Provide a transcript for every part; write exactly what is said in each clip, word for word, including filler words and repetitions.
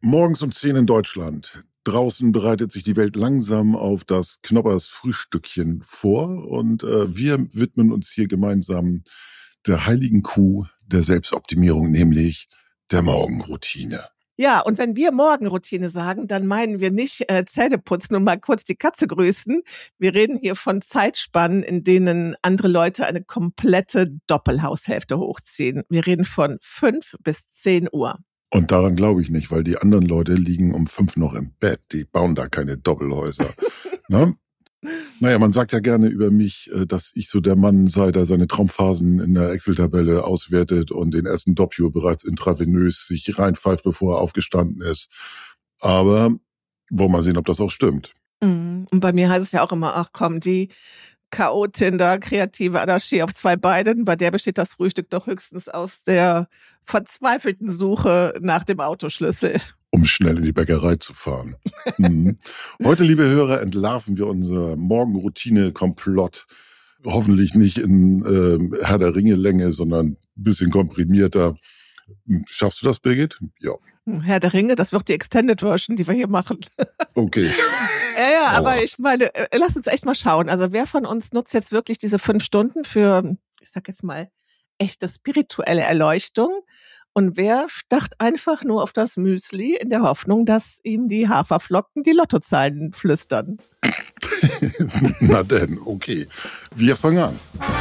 Morgens um zehn in Deutschland. Draußen bereitet sich die Welt langsam auf das Knoppers Frühstückchen vor und äh, wir widmen uns hier gemeinsam der heiligen Kuh der Selbstoptimierung, nämlich der Morgenroutine. Ja, und wenn wir Morgenroutine sagen, dann meinen wir nicht äh, Zähne putzen und mal kurz die Katze grüßen. Wir reden hier von Zeitspannen, in denen andere Leute eine komplette Doppelhaushälfte hochziehen. Wir reden von fünf bis zehn Uhr. Und daran glaube ich nicht, weil die anderen Leute liegen um fünf noch im Bett. Die bauen da keine Doppelhäuser. Ne? Naja, man sagt ja gerne über mich, dass ich so der Mann sei, der seine Traumphasen in der Excel-Tabelle auswertet und den ersten Doppio bereits intravenös sich reinpfeift, bevor er aufgestanden ist. Aber wollen wir mal sehen, ob das auch stimmt. Und bei mir heißt es ja auch immer, ach komm, die Chaotin da, kreative Anarchie auf zwei Beinen, bei der besteht das Frühstück doch höchstens aus der verzweifelten Suche nach dem Autoschlüssel. Um schnell in die Bäckerei zu fahren. Mhm. Heute, liebe Hörer, entlarven wir unser Morgenroutine-Komplott. Hoffentlich nicht in äh, Herr der Ringe-Länge, sondern ein bisschen komprimierter. Schaffst du das, Birgit? Ja. Herr der Ringe, das wird die Extended Version, die wir hier machen. Okay. Ja, ja, aber ich meine, lass uns echt mal schauen. Also wer von uns nutzt jetzt wirklich diese fünf Stunden für, ich sag jetzt mal, echte spirituelle Erleuchtung? Und wer stacht einfach nur auf das Müsli in der Hoffnung, dass ihm die Haferflocken die Lottozahlen flüstern? Na denn, okay. Wir fangen an.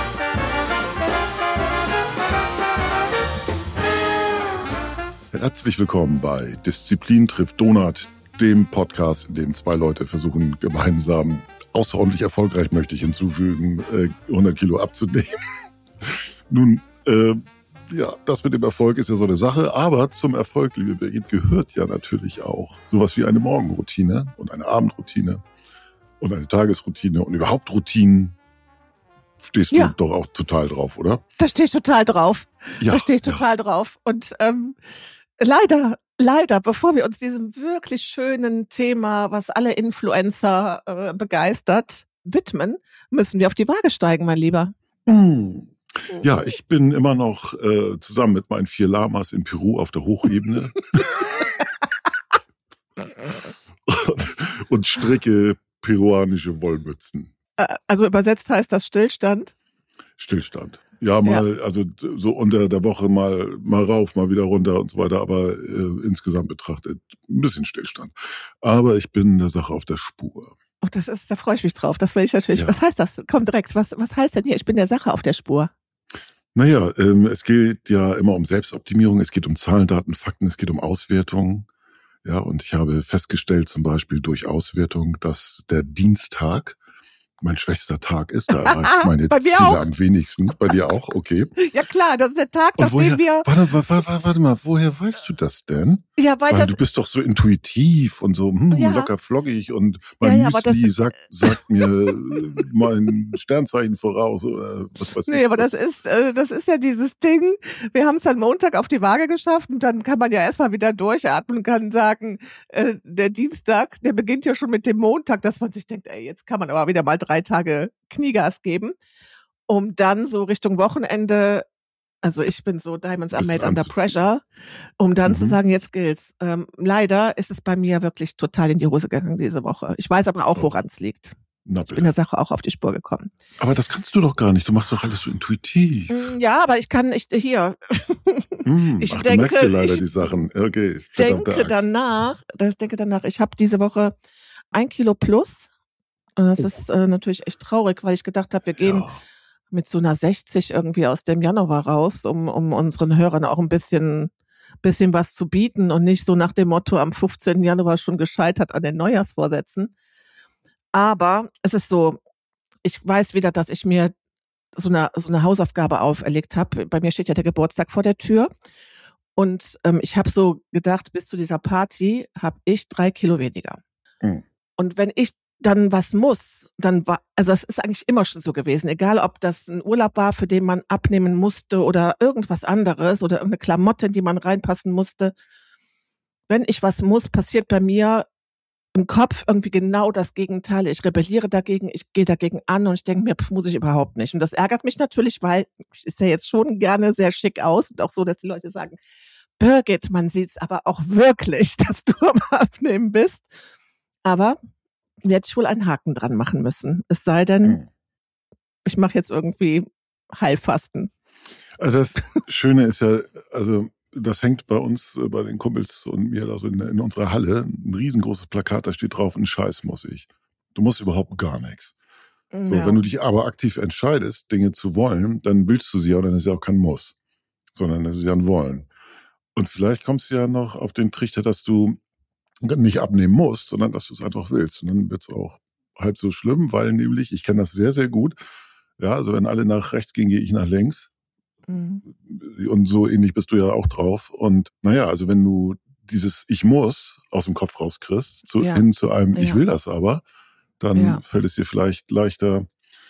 Herzlich willkommen bei Disziplin trifft Donut, dem Podcast, in dem zwei Leute versuchen, gemeinsam, außerordentlich erfolgreich möchte ich hinzufügen, hundert Kilo abzunehmen. Nun, äh, ja, das mit dem Erfolg ist ja so eine Sache, aber zum Erfolg, liebe Birgit, gehört ja natürlich auch sowas wie eine Morgenroutine und eine Abendroutine und eine Tagesroutine und überhaupt Routinen. Stehst du ja doch auch total drauf, oder? Da stehe ich total drauf. Ja, da stehe ich total ja. drauf. Und ähm, leider, leider, bevor wir uns diesem wirklich schönen Thema, was alle Influencer äh, begeistert, widmen, müssen wir auf die Waage steigen, mein Lieber. Mm. Ja, ich bin immer noch äh, zusammen mit meinen vier Lamas in Peru auf der Hochebene und, und stricke peruanische Wollmützen. Also übersetzt heißt das Stillstand? Stillstand. Ja, mal, ja. also so unter der Woche mal, mal rauf, mal wieder runter und so weiter, aber äh, insgesamt betrachtet ein bisschen Stillstand. Aber ich bin der Sache auf der Spur. Oh, das ist, da freue ich mich drauf. Das will ich natürlich. Ja. Was heißt das? Komm direkt. Was, was heißt denn hier? Ich bin der Sache auf der Spur. Naja, ähm, es geht ja immer um Selbstoptimierung, es geht um Zahlen, Daten, Fakten, es geht um Auswertung. Ja, und ich habe festgestellt, zum Beispiel durch Auswertung, dass der Dienstag mein schwächster Tag ist. Da erreiche ich meine Ziele auch. am wenigsten. Bei dir auch? Okay. Ja klar, das ist der Tag, nach dem wir... Warte, warte, warte, warte mal, woher weißt du das denn? Ja, weil, weil das... Du bist doch so intuitiv und so hm, ja. locker flockig und mein ja, ja, Müsli das... sagt, sagt mir mein Sternzeichen voraus oder was weiß ich. Nee, aber was. das ist, äh, das ist ja dieses Ding, wir haben es dann Montag auf die Waage geschafft und dann kann man ja erstmal wieder durchatmen und kann sagen, äh, der Dienstag, der beginnt ja schon mit dem Montag, dass man sich denkt, ey, jetzt kann man aber wieder mal drei Tage Kniegas geben, um dann so Richtung Wochenende, also ich bin so Diamonds are made under pressure, um dann mhm. zu sagen, jetzt gilt's. Ähm, leider ist es bei mir wirklich total in die Hose gegangen diese Woche. Ich weiß aber auch, woran es liegt. Na, ich bin der Sache auch auf die Spur gekommen. Aber das kannst du doch gar nicht. Du machst doch alles so intuitiv. Ja, aber ich kann nicht hier. Mm, ich ach, denke, du merkst dir leider ich die Sachen. Okay. Denke danach, ich denke danach, ich habe diese Woche ein Kilo plus. Das oh. ist äh, natürlich echt traurig, weil ich gedacht habe, wir gehen ja. mit so einer sechzig irgendwie aus dem Januar raus, um, um unseren Hörern auch ein bisschen, bisschen was zu bieten und nicht so nach dem Motto am fünfzehnten Januar schon gescheitert an den Neujahrsvorsätzen. Aber es ist so, ich weiß wieder, dass ich mir so eine, so eine Hausaufgabe auferlegt habe. Bei mir steht ja der Geburtstag vor der Tür. Und ähm, ich habe so gedacht, bis zu dieser Party habe ich drei Kilo weniger. Mhm. Und wenn ich dann was muss, dann war, also das ist eigentlich immer schon so gewesen, egal ob das ein Urlaub war, für den man abnehmen musste oder irgendwas anderes oder irgendeine Klamotte, in die man reinpassen musste. Wenn ich was muss, passiert bei mir im Kopf irgendwie genau das Gegenteil. Ich rebelliere dagegen, ich gehe dagegen an und ich denke mir, pf, muss ich überhaupt nicht. Und das ärgert mich natürlich, weil ich sehe jetzt schon gerne sehr schick aus und auch so, dass die Leute sagen, Birgit, man sieht's aber auch wirklich, dass du am Abnehmen bist. Aber werde ich wohl einen Haken dran machen müssen. Es sei denn, hm. ich mache jetzt irgendwie Heilfasten. Also das Schöne ist ja, also das hängt bei uns, bei den Kumpels und mir da so in, in unserer Halle, ein riesengroßes Plakat, da steht drauf, ein Scheiß muss ich. Du musst überhaupt gar nichts. So, ja. Wenn du dich aber aktiv entscheidest, Dinge zu wollen, dann willst du sie ja, und dann ist ja auch kein Muss, sondern das ist ja ein Wollen. Und vielleicht kommst du ja noch auf den Trichter, dass du nicht abnehmen musst, sondern dass du es einfach willst. Und dann wird es auch halb so schlimm, weil nämlich, ich kenne das sehr, sehr gut, ja, also wenn alle nach rechts gehen, gehe ich nach links. Mhm. Und so ähnlich bist du ja auch drauf. Und naja, also wenn du dieses Ich muss aus dem Kopf rauskriegst, zu, ja. hin zu einem ja. Ich will das aber, dann ja. fällt es dir vielleicht leichter,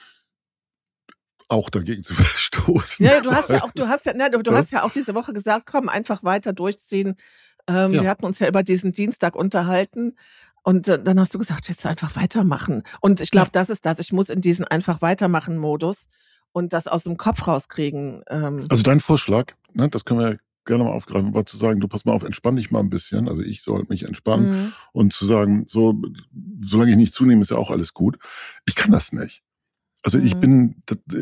auch dagegen zu verstoßen. Ja, du hast ja auch, du hast ja, ne, du, du ja. hast ja auch diese Woche gesagt, komm, einfach weiter durchziehen. Ähm, ja. Wir hatten uns ja über diesen Dienstag unterhalten. Und äh, dann hast du gesagt, jetzt einfach weitermachen. Und ich glaube, ja. das ist das. Ich muss in diesen einfach weitermachen Modus und das aus dem Kopf rauskriegen. Ähm. Also dein Vorschlag, ne, das können wir ja gerne mal aufgreifen, war zu sagen, du pass mal auf, entspann dich mal ein bisschen. Also ich soll mich entspannen mhm. und zu sagen, so, solange ich nicht zunehme, ist ja auch alles gut. Ich kann das nicht. Also mhm. ich bin,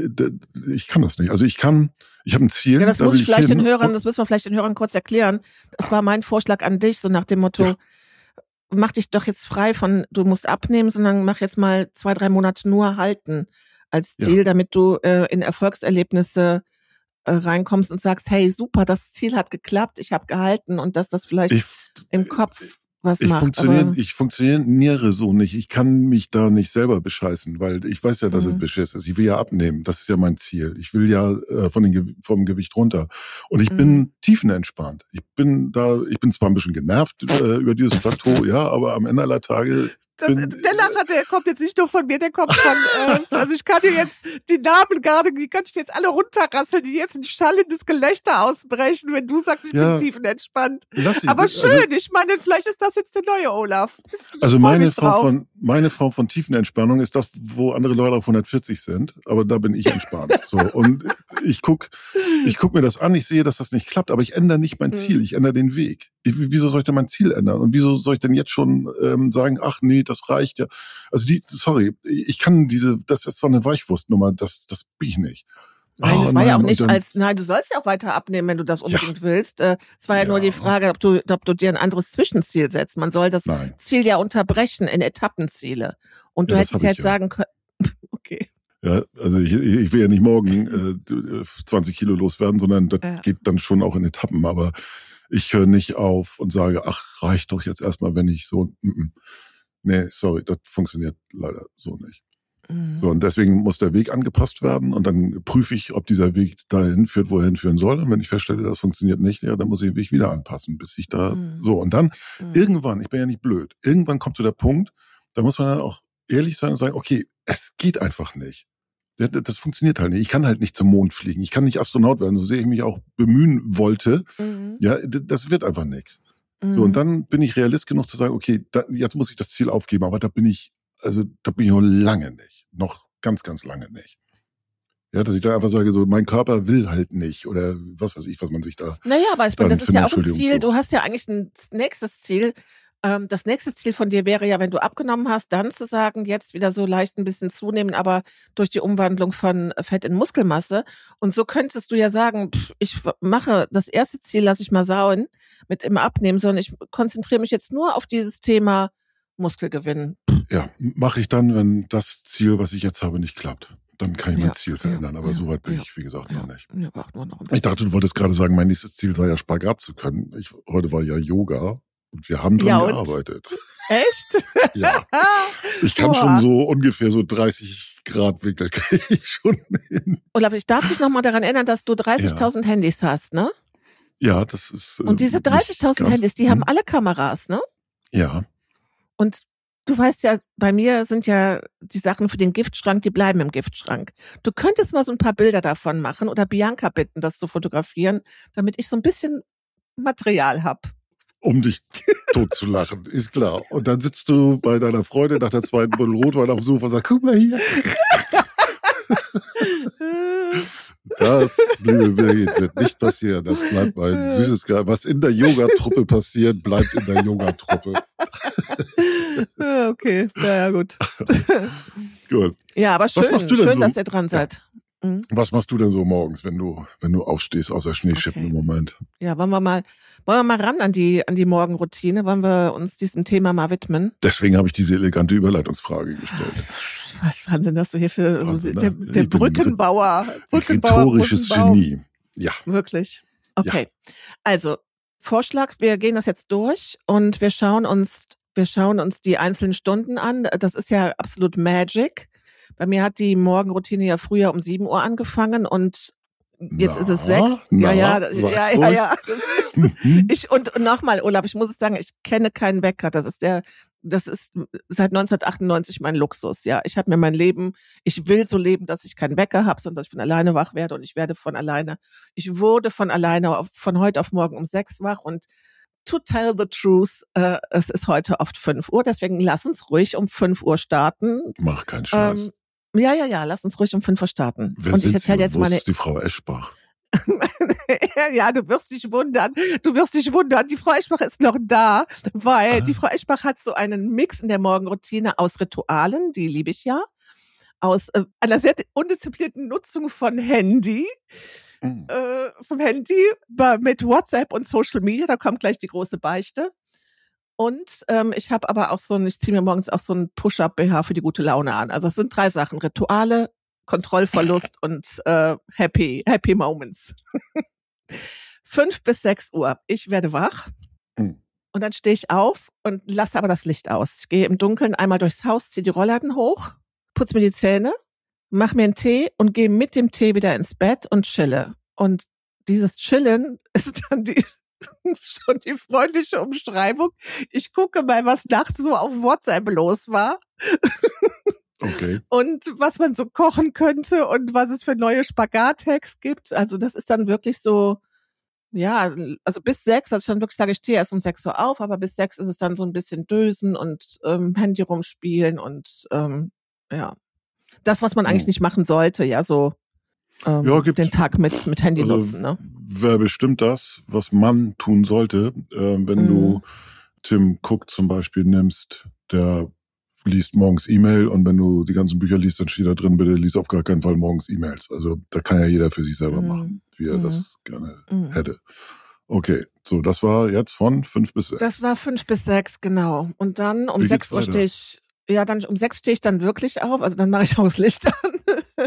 ich kann das nicht. Also ich kann, ich habe ein Ziel. Ja, das da muss ich vielleicht hin. den Hörern, das müssen wir vielleicht den Hörern kurz erklären. Das war mein Vorschlag an dich, so nach dem Motto, ja. mach dich doch jetzt frei von, du musst abnehmen, sondern mach jetzt mal zwei, drei Monate nur halten als Ziel, ja. damit du äh, in Erfolgserlebnisse äh, reinkommst und sagst, hey, super, das Ziel hat geklappt, ich habe gehalten und dass das vielleicht ich, im Kopf was ich macht. Funktioniere, ich funktioniere so nicht. Ich kann mich da nicht selber bescheißen, weil ich weiß ja, dass mhm. es Beschiss ist. Ich will ja abnehmen. Das ist ja mein Ziel. Ich will ja äh, von den, vom Gewicht runter. Und ich mhm. bin tiefenentspannt. Ich bin da, ich bin zwar ein bisschen genervt äh, über dieses Plateau, ja, aber am Ende aller Tage Das, bin, der Lacher, der kommt jetzt nicht nur von mir, der kommt von, äh, also ich kann dir jetzt die Namen gerade, die kann ich dir jetzt alle runterrasseln, die jetzt ein schallendes Gelächter ausbrechen, wenn du sagst, ich ja, bin tiefenentspannt. Aber schön, also, ich meine, vielleicht ist das jetzt der neue Olaf. Ich also meine Form von, meine Form von Tiefenentspannung ist das, wo andere Leute auf hundertvierzig sind, aber da bin ich entspannt. So, und ich guck, ich guck mir das an, ich sehe, dass das nicht klappt, aber ich ändere nicht mein Ziel, ich ändere den Weg. Ich, wieso soll ich denn mein Ziel ändern? Und wieso soll ich denn jetzt schon ähm, sagen, ach nee, das reicht ja. Also die, sorry, ich kann diese, das ist so eine Weichwurstnummer, das, das bin ich nicht. Nein, das oh, war nein, ja auch nicht dann, als, nein, du sollst ja auch weiter abnehmen, wenn du das unbedingt ja. willst. Es war ja, ja nur die Frage, ob du, ob du dir ein anderes Zwischenziel setzt. Man soll das nein. Ziel ja unterbrechen in Etappenziele. Und du ja, hättest jetzt ja. sagen können, okay. Ja, also ich, ich will ja nicht morgen äh, zwanzig Kilo loswerden, sondern das ja. geht dann schon auch in Etappen. Aber ich höre nicht auf und sage, ach, reicht doch jetzt erstmal, wenn ich so, m -m. nee, sorry, das funktioniert leider so nicht. Mhm. So, und deswegen muss der Weg angepasst werden und dann prüfe ich, ob dieser Weg dahin führt, wo er hinführen soll. Und wenn ich feststelle, das funktioniert nicht, ja, dann muss ich den Weg wieder anpassen, bis ich da, mhm. so. Und dann, mhm. irgendwann, ich bin ja nicht blöd, irgendwann kommt so der Punkt, da muss man dann auch ehrlich sein und sagen, okay, es geht einfach nicht. Das funktioniert halt nicht. Ich kann halt nicht zum Mond fliegen. Ich kann nicht Astronaut werden, so sehr ich mich auch bemühen wollte. Mhm. Ja, das wird einfach nichts. Mhm. So, und dann bin ich realist genug zu sagen, okay, da, jetzt muss ich das Ziel aufgeben, aber da bin ich, also da bin ich noch lange nicht. Noch ganz, ganz lange nicht. Ja, dass ich da einfach sage, so, mein Körper will halt nicht oder was weiß ich, was man sich da. Naja, aber ich meine, das ist ja auch ein Ziel. Du hast ja eigentlich ein nächstes Ziel. Das nächste Ziel von dir wäre ja, wenn du abgenommen hast, dann zu sagen, jetzt wieder so leicht ein bisschen zunehmen, aber durch die Umwandlung von Fett in Muskelmasse. Und so könntest du ja sagen, pff, ich mache das erste Ziel, lasse ich mal sauen mit im Abnehmen, sondern ich konzentriere mich jetzt nur auf dieses Thema Muskelgewinn. Ja, mache ich dann, wenn das Ziel, was ich jetzt habe, nicht klappt. Dann kann ich mein ja, Ziel verändern, ja, aber ja, soweit bin ja, ich, wie gesagt, ja, noch nicht. Ja, noch ich dachte, du wolltest gerade sagen, mein nächstes Ziel sei ja Spagat zu können. Ich, heute war ja Yoga. Und wir haben dran ja, gearbeitet. Echt? Ja. Ich kann Boah. schon so ungefähr so dreißig Grad Winkel kriege ich schon hin. Olaf, ich darf dich nochmal daran erinnern, dass du dreißigtausend ja. Handys hast, ne? Ja, das ist. Und diese dreißigtausend Handys, die hm. haben alle Kameras, ne? Ja. Und du weißt ja, bei mir sind ja die Sachen für den Giftschrank, die bleiben im Giftschrank. Du könntest mal so ein paar Bilder davon machen oder Bianca bitten, das zu fotografieren, damit ich so ein bisschen Material habe. Um dich tot zu lachen, ist klar. Und dann sitzt du bei deiner Freundin nach der zweiten Buddel Rotwein auf dem Sofa und sagst, guck mal hier. Das, liebe Birgit, wird nicht passieren. Das bleibt ein süßes Geheimnis. Was in der Yoga-Truppe passiert, bleibt in der Yoga-Truppe. Okay, naja, gut. Gut. Ja, aber schön, Was machst du denn schön, so? dass ihr dran seid. Ja. Mhm. Was machst du denn so morgens, wenn du, wenn du aufstehst, außer Schneeschippen Okay. im Moment? Ja, wollen wir mal, wollen wir mal ran an die, an die Morgenroutine? Wollen wir uns diesem Thema mal widmen? Deswegen habe ich diese elegante Überleitungsfrage gestellt. Was Wahnsinn, dass du hier für Wahnsinn, der, ne? der Ich bin Brückenbauer, Brückenbauer, Rhetorisches Brückenbau. Genie. Ja. Wirklich. Okay. Also, Vorschlag, wir gehen das jetzt durch und wir schauen uns, wir schauen uns die einzelnen Stunden an. Das ist ja absolut Magic. Bei mir hat die Morgenroutine ja früher um sieben Uhr angefangen und jetzt Na, ist es sechs. na, ja, ja, sag's ja, ja, ruhig. ja. Mhm. Ich und, und nochmal, Olaf, ich muss es sagen, ich kenne keinen Wecker. Das ist der, das ist seit neunzehnhundertachtundneunzig mein Luxus. Ja, ich habe mir mein Leben, ich will so leben, dass ich keinen Wecker habe, sondern dass ich von alleine wach werde und ich werde von alleine, ich wurde von alleine auf, von heute auf morgen um sechs wach und to tell the truth, äh, es ist heute oft fünf Uhr, deswegen lass uns ruhig um fünf Uhr starten. Mach keinen Scheiß. Ähm, ja, ja, ja, lass uns ruhig um fünf Uhr starten. Wer und ich sind erzähle Sie? jetzt Wo meine ist die Frau Eschbach? ja, du wirst dich wundern. Du wirst dich wundern. Die Frau Eschbach ist noch da, weil Ah. die Frau Eschbach hat so einen Mix in der Morgenroutine aus Ritualen, die liebe ich ja, aus äh, einer sehr undisziplinierten Nutzung von Handy, Mhm. äh, vom Handy bei, mit WhatsApp und Social Media. Da kommt gleich die große Beichte. Und ähm, ich habe aber auch so ein, ich ziehe mir morgens auch so ein Push-Up-B H für die gute Laune an. Also es sind drei Sachen: Rituale, Kontrollverlust und äh, Happy, Happy Moments. Fünf bis sechs Uhr. Ich werde wach Mhm. und dann stehe ich auf und lasse aber das Licht aus. Ich gehe im Dunkeln einmal durchs Haus, ziehe die Rollladen hoch, putze mir die Zähne, mache mir einen Tee und gehe mit dem Tee wieder ins Bett und chille. Und dieses Chillen ist dann die schon die freundliche Umschreibung. Ich gucke mal, was nachts so auf WhatsApp los war. Okay. Und was man so kochen könnte und was es für neue Spagat-Hacks gibt. Also das ist dann wirklich so, ja, also bis sechs, also ich dann wirklich sage, ich stehe erst um sechs Uhr auf, aber bis sechs ist es dann so ein bisschen Dösen und ähm, Handy rumspielen und ähm, ja, das, was man eigentlich Mhm. nicht machen sollte, ja, so ähm, Ja, gibt's- den Tag mit, mit Handy also, nutzen, ne? Wäre bestimmt das, was man tun sollte, äh, wenn Mhm. du Tim Cook zum Beispiel nimmst, der liest morgens E-Mail und wenn du die ganzen Bücher liest, dann steht da drin, bitte lies auf gar keinen Fall morgens E-Mails. Also da kann ja jeder für sich selber Mhm. machen, wie er Mhm. das gerne Mhm. hätte. Okay, so das war jetzt von fünf bis sechs. Das war fünf bis sechs, genau. Und dann um Wie sechs geht's Uhr weiter? stehe ich, ja, dann um sechs stehe ich dann wirklich auf, also dann mache ich auch das Licht an.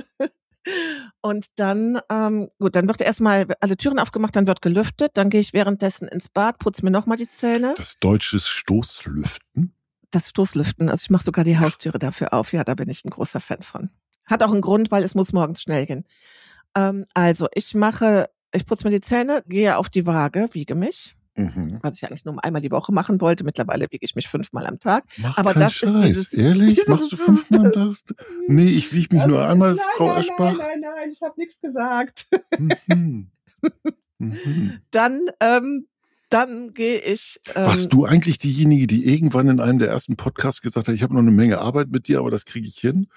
Und dann, ähm, gut, dann wird erstmal alle Türen aufgemacht, dann wird gelüftet, dann gehe ich währenddessen ins Bad, putze mir nochmal die Zähne. Das deutsche Stoßlüften? Das Stoßlüften, also ich mache sogar die Haustüre dafür auf, ja, da bin ich ein großer Fan von. Hat auch einen Grund, weil es muss morgens schnell gehen. Ähm, also ich mache, ich putze mir die Zähne, gehe auf die Waage, wiege mich, Mhm. was ich eigentlich nur einmal die Woche machen wollte. Mittlerweile wiege ich mich fünfmal am Tag. Mach Aber keinen das ist Scheiß. dieses- Ehrlich? dieses- Machst du fünfmal am Tag? Nee, ich wiege mich Das nur ist- einmal, nein, Frau nein, Eschbach. Nein, nein, nein, ich habe nichts gesagt. Mhm. Mhm. Dann, ähm, dann gehe ich. Ähm, Warst du eigentlich diejenige, die irgendwann in einem der ersten Podcasts gesagt hat, ich habe noch eine Menge Arbeit mit dir, aber das kriege ich hin?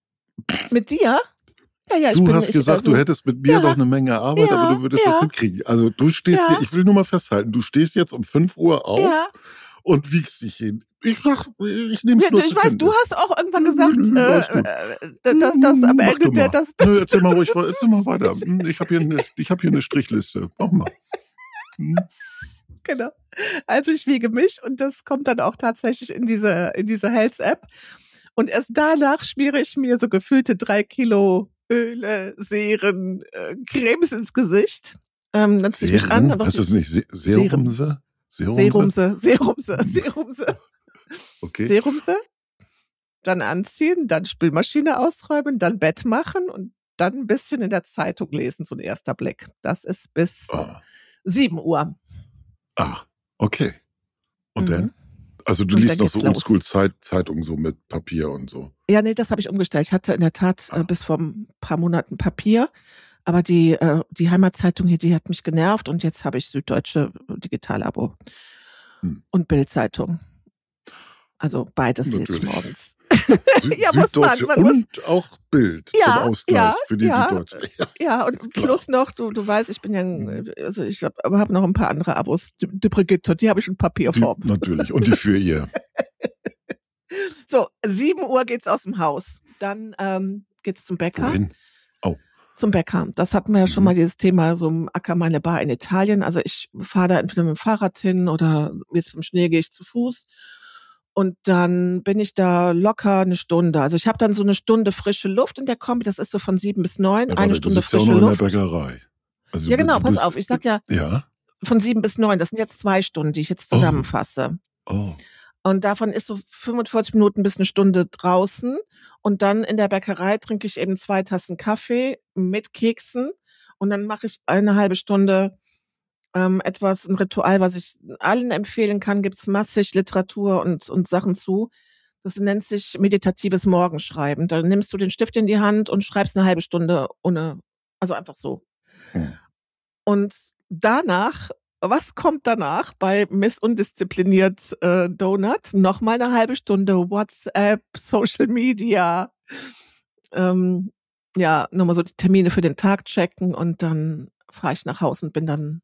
mit dir? Ja, ja, ich Du bin, hast ich, gesagt, also, du hättest mit mir ja, doch eine Menge Arbeit, ja, aber du würdest ja. das hinkriegen. Also du stehst Ja. hier, ich will nur mal festhalten, du stehst jetzt um fünf Uhr auf Ja. und wiegst dich hin. Ich sag, ich nehme es Ja, nur ich zur weiß, du Kenntnis. hast auch irgendwann Nö, gesagt, nö, nö, alles gut. äh, äh, dass, dass am Mach Ende du der, mal. das, das, Nö, erzähl mal ruhig, erzähl mal weiter. Hm, Ich habe hier, eine- ich hab hier eine Strichliste. Mach mal. Hm. genau. Also ich wiege mich und das kommt dann auch tatsächlich in diese, in diese Health-App. Und erst danach schmiere ich mir so gefühlte drei Kilo Öle, Seren, äh, Cremes ins Gesicht. Ähm, dann ziehe ich mich an. Seren? Dann Heißt das nicht Se- Serumse? Serumse, Serumse, Serumse, Okay. Serumse. Dann anziehen, dann Spülmaschine ausräumen, dann Bett machen und dann ein bisschen in der Zeitung lesen, so ein erster Blick. Das ist bis Ah, sieben Uhr. ah, okay. Und Mhm. dann? Also du Und liest dann noch geht's so los. Oldschool-Zeitungen so mit Papier und so. Ja, nee, das habe ich umgestellt. Ich hatte in der Tat Ah. äh, bis vor ein paar Monaten Papier, aber die, äh, die Heimatzeitung hier, die hat mich genervt und jetzt habe ich Süddeutsche Digital-Abo Hm. und Bild-Zeitung. Also beides lese ich Natürlich. morgens. Ja, muss man. Süddeutsche man muss, und auch Bild ja, zum Ausgleich ja, für die ja, Süddeutsche. Ja, ja, ist und klar. plus noch, du, du weißt, ich bin ja, ein- Mhm. also ich habe hab noch ein paar andere Abos. Die, die Brigitte, die habe ich in Die, Papierform. natürlich. Und die für ihr. So, sieben Uhr geht's aus dem Haus. Dann ähm, geht's zum Bäcker. Wohin? Oh. Zum Bäcker. Das hatten wir ja schon Mhm. mal, dieses Thema, so ein Acker meine Bar in Italien. Also ich fahre da entweder mit dem Fahrrad hin oder jetzt im Schnee gehe ich zu Fuß. Und dann bin ich da locker eine Stunde. Also ich habe dann so eine Stunde frische Luft in der Kombi. Das ist so von sieben bis neun. Ja, Eine warte, du Stunde sitzt ja auch frische noch in Luft. der Bäckerei. Also Ja, du, genau, du pass bist, auf. Ich sag ja ja. von sieben bis neun. Das sind jetzt zwei Stunden, die ich jetzt Oh. zusammenfasse. Oh. Und davon ist so fünfundvierzig Minuten bis eine Stunde draußen. Und dann in der Bäckerei trinke ich eben zwei Tassen Kaffee mit Keksen. Und dann mache ich eine halbe Stunde ähm, etwas, ein Ritual, was ich allen empfehlen kann. Gibt's massig Literatur und, und Sachen zu. Das nennt sich meditatives Morgenschreiben. Da nimmst du den Stift in die Hand und schreibst eine halbe Stunde ohne, also einfach so. Hm. Und danach, was kommt danach bei Miss Undiszipliniert äh, Donut? Nochmal eine halbe Stunde WhatsApp, Social Media, ähm, ja, nochmal so die Termine für den Tag checken und dann fahre ich nach Hause und bin dann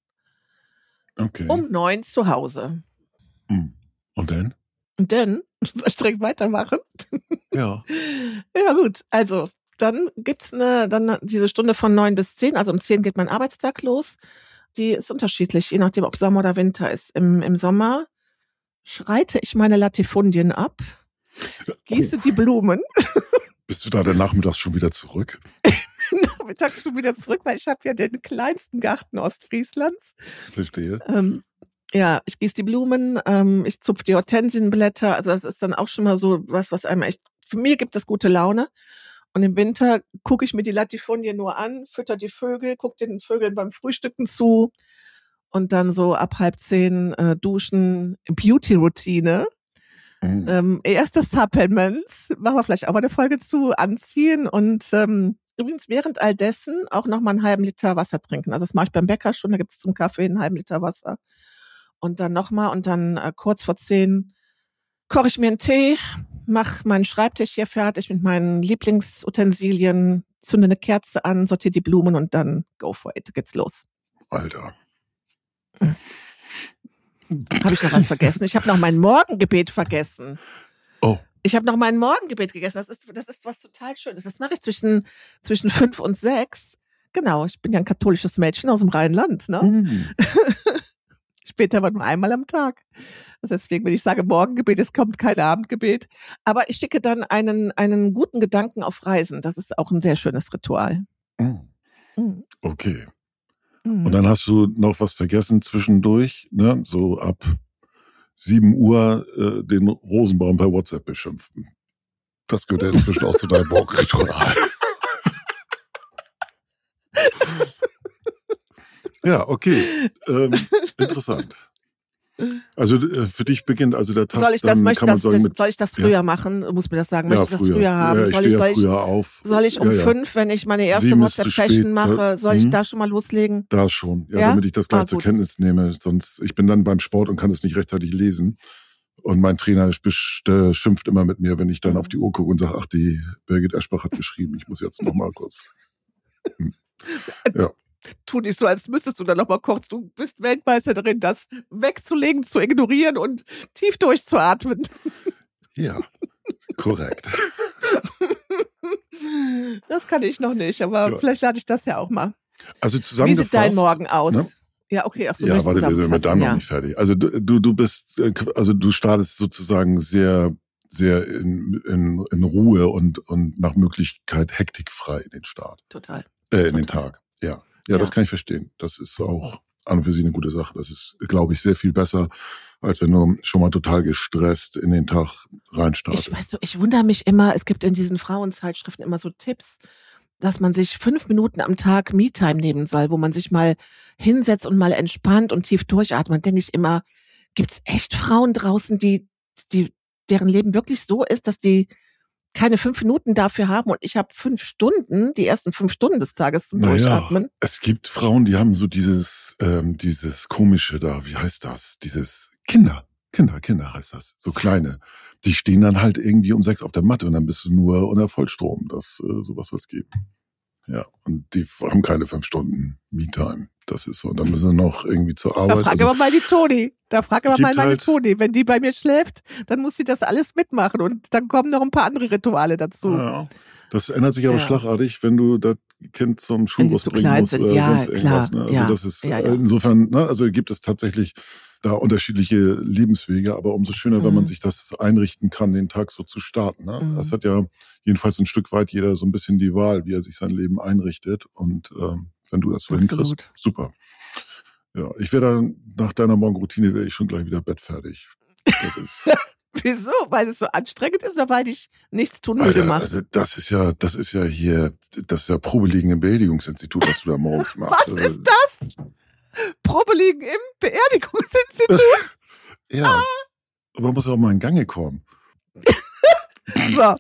Okay. um neun zu Hause. Hm. Und dann? Und dann, soll ich direkt weitermachen? Ja. Ja gut, also dann gibt's eine, dann diese Stunde von neun bis zehn, also um zehn geht mein Arbeitstag los. Die ist unterschiedlich, je nachdem, ob Sommer oder Winter ist. Im, im Sommer schreite ich meine Latifundien ab, gieße Oh. die Blumen. Bist du da dann nachmittags schon wieder zurück? Nachmittags schon wieder zurück, weil ich habe ja den kleinsten Garten Ostfrieslands. Verstehe. Ähm, ja, ich gieße die Blumen, ähm, ich zupfe die Hortensienblätter. Also das ist dann auch schon mal so was, was einem echt, für mir gibt das gute Laune. Und im Winter gucke ich mir die Latifundien nur an, fütter die Vögel, gucke den Vögeln beim Frühstücken zu und dann so ab halb zehn äh, duschen, Beauty-Routine. Mhm. Ähm, erste Supplements, machen wir vielleicht auch mal eine Folge zu, anziehen und ähm, übrigens während all dessen auch noch mal einen halben Liter Wasser trinken. Also das mache ich beim Bäcker schon, da gibt's zum Kaffee einen halben Liter Wasser. Und dann nochmal und dann äh, kurz vor zehn koche ich mir einen Tee, mache meinen Schreibtisch hier fertig mit meinen Lieblingsutensilien, zünde eine Kerze an, sortiere die Blumen und dann go for it, geht's los. Alter. Habe ich noch was vergessen? Ich habe noch mein Morgengebet vergessen. Oh. Ich habe noch mein Morgengebet gegessen. Das ist, das ist was total Schönes. Das mache ich zwischen, zwischen fünf und sechs. Genau, ich bin ja ein katholisches Mädchen aus dem Rheinland. Ne? Mhm. Später aber nur einmal am Tag. Also deswegen, wenn ich sage Morgengebet, es kommt kein Abendgebet. Aber ich schicke dann einen, einen guten Gedanken auf Reisen. Das ist auch ein sehr schönes Ritual. Mhm. Mhm. Okay. Mhm. Und dann hast du noch was vergessen zwischendurch, ne? So ab sieben Uhr äh, den Rosenbaum per WhatsApp beschimpfen. Das gehört ja inzwischen auch zu deinem Morgenritual. Ja, okay. Ähm, interessant. Also äh, für dich beginnt also der Tag, Soll ich das, dann möchte kann man das, sagen, das, mit, soll ich das früher ja. machen? Du musst mir das sagen. Ja, Möchte ich das früher. früher haben? Ja, ich soll, stehe ich, soll, ja ich, früher auf. soll ich um ja, ja. fünf, wenn ich meine erste Sieben ist zu WhatsApp-Session spät, mache, da- soll ich hm? da schon mal loslegen? Da schon, ja, Ja? damit ich das gleich Ah, zur gut. Kenntnis nehme. Sonst, ich bin dann beim Sport und kann es nicht rechtzeitig lesen. Und mein Trainer besch- äh, schimpft immer mit mir, wenn ich dann Mhm. auf die Uhr gucke und sage, ach, die Birgit Eschbach hat geschrieben, ich muss jetzt noch mal kurz. Hm. Ja. Tu nicht so, als müsstest du da noch mal kurz, du bist Weltmeister darin, das wegzulegen, zu ignorieren und tief durchzuatmen. Ja, korrekt. Das kann ich noch nicht, aber Ja. vielleicht lade ich das ja auch mal. Also Wie zusammengefasst. sieht dein Morgen aus? ne? Ja, okay, ach so, Ja, möchtest warte, wir sind mit zusammenfassen, deinem noch ja. nicht fertig. Also du, du, du bist, äh, also du startest sozusagen sehr, sehr in, in, in Ruhe und, und nach Möglichkeit hektikfrei in den Start, Total. äh, in den Total. Tag. Ja. Ja, das Ja. kann ich verstehen. Das ist auch an und für sich eine gute Sache. Das ist, glaube ich, sehr viel besser, als wenn du schon mal total gestresst in den Tag reinstartest. Ich weißt du, ich wundere mich immer, es gibt in diesen Frauenzeitschriften immer so Tipps, dass man sich fünf Minuten am Tag Me-Time nehmen soll, wo man sich mal hinsetzt und mal entspannt und tief durchatmet. Dann denke ich immer, gibt's echt Frauen draußen, die, die, deren Leben wirklich so ist, dass die keine fünf Minuten dafür haben und ich habe fünf Stunden, die ersten fünf Stunden des Tages zum Naja, Durchatmen. es gibt Frauen, die haben so dieses, ähm, dieses komische da, wie heißt das? Dieses Kinder. Kinder, Kinder heißt das. So kleine. Die stehen dann halt irgendwie um sechs auf der Matte und dann bist du nur unter Vollstrom. Das, äh, sowas wird es geben. Ja, und die haben keine fünf Stunden Me-Time. Das ist so. Und dann müssen sie noch irgendwie zur Arbeit. Da frag also, aber mal die Toni. Da frag aber mal meine halt, Toni. Wenn die bei mir schläft, dann muss sie das alles mitmachen. Und dann kommen noch ein paar andere Rituale dazu. Ja, das ändert sich aber Ja. schlagartig, wenn du das Kind zum Schulbus so bringen klein musst sind. oder Ja, sonst irgendwas. klar. Ne? Also Ja. das ist Ja, ja. insofern, ne? Also gibt es tatsächlich da unterschiedliche Lebenswege, aber umso schöner, Mhm. wenn man sich das einrichten kann, den Tag so zu starten. Ne? Mhm. Das hat ja jedenfalls ein Stück weit jeder so ein bisschen die Wahl, wie er sich sein Leben einrichtet. Und ähm, wenn du das so Absolut. hinkriegst, super. Ja, ich wäre dann, nach deiner Morgenroutine wäre ich schon gleich wieder bettfertig. Das ist, Wieso? Weil es so anstrengend ist oder weil dich nichts tun müde Alter, macht? also das ist ja, das ist ja hier, das ist ja Probeliegen im Beerdigungsinstitut, was du da morgens machst. Was Also, ist das? Probe liegen im Beerdigungsinstitut? Ja, aber man muss auch mal in Gange kommen. So,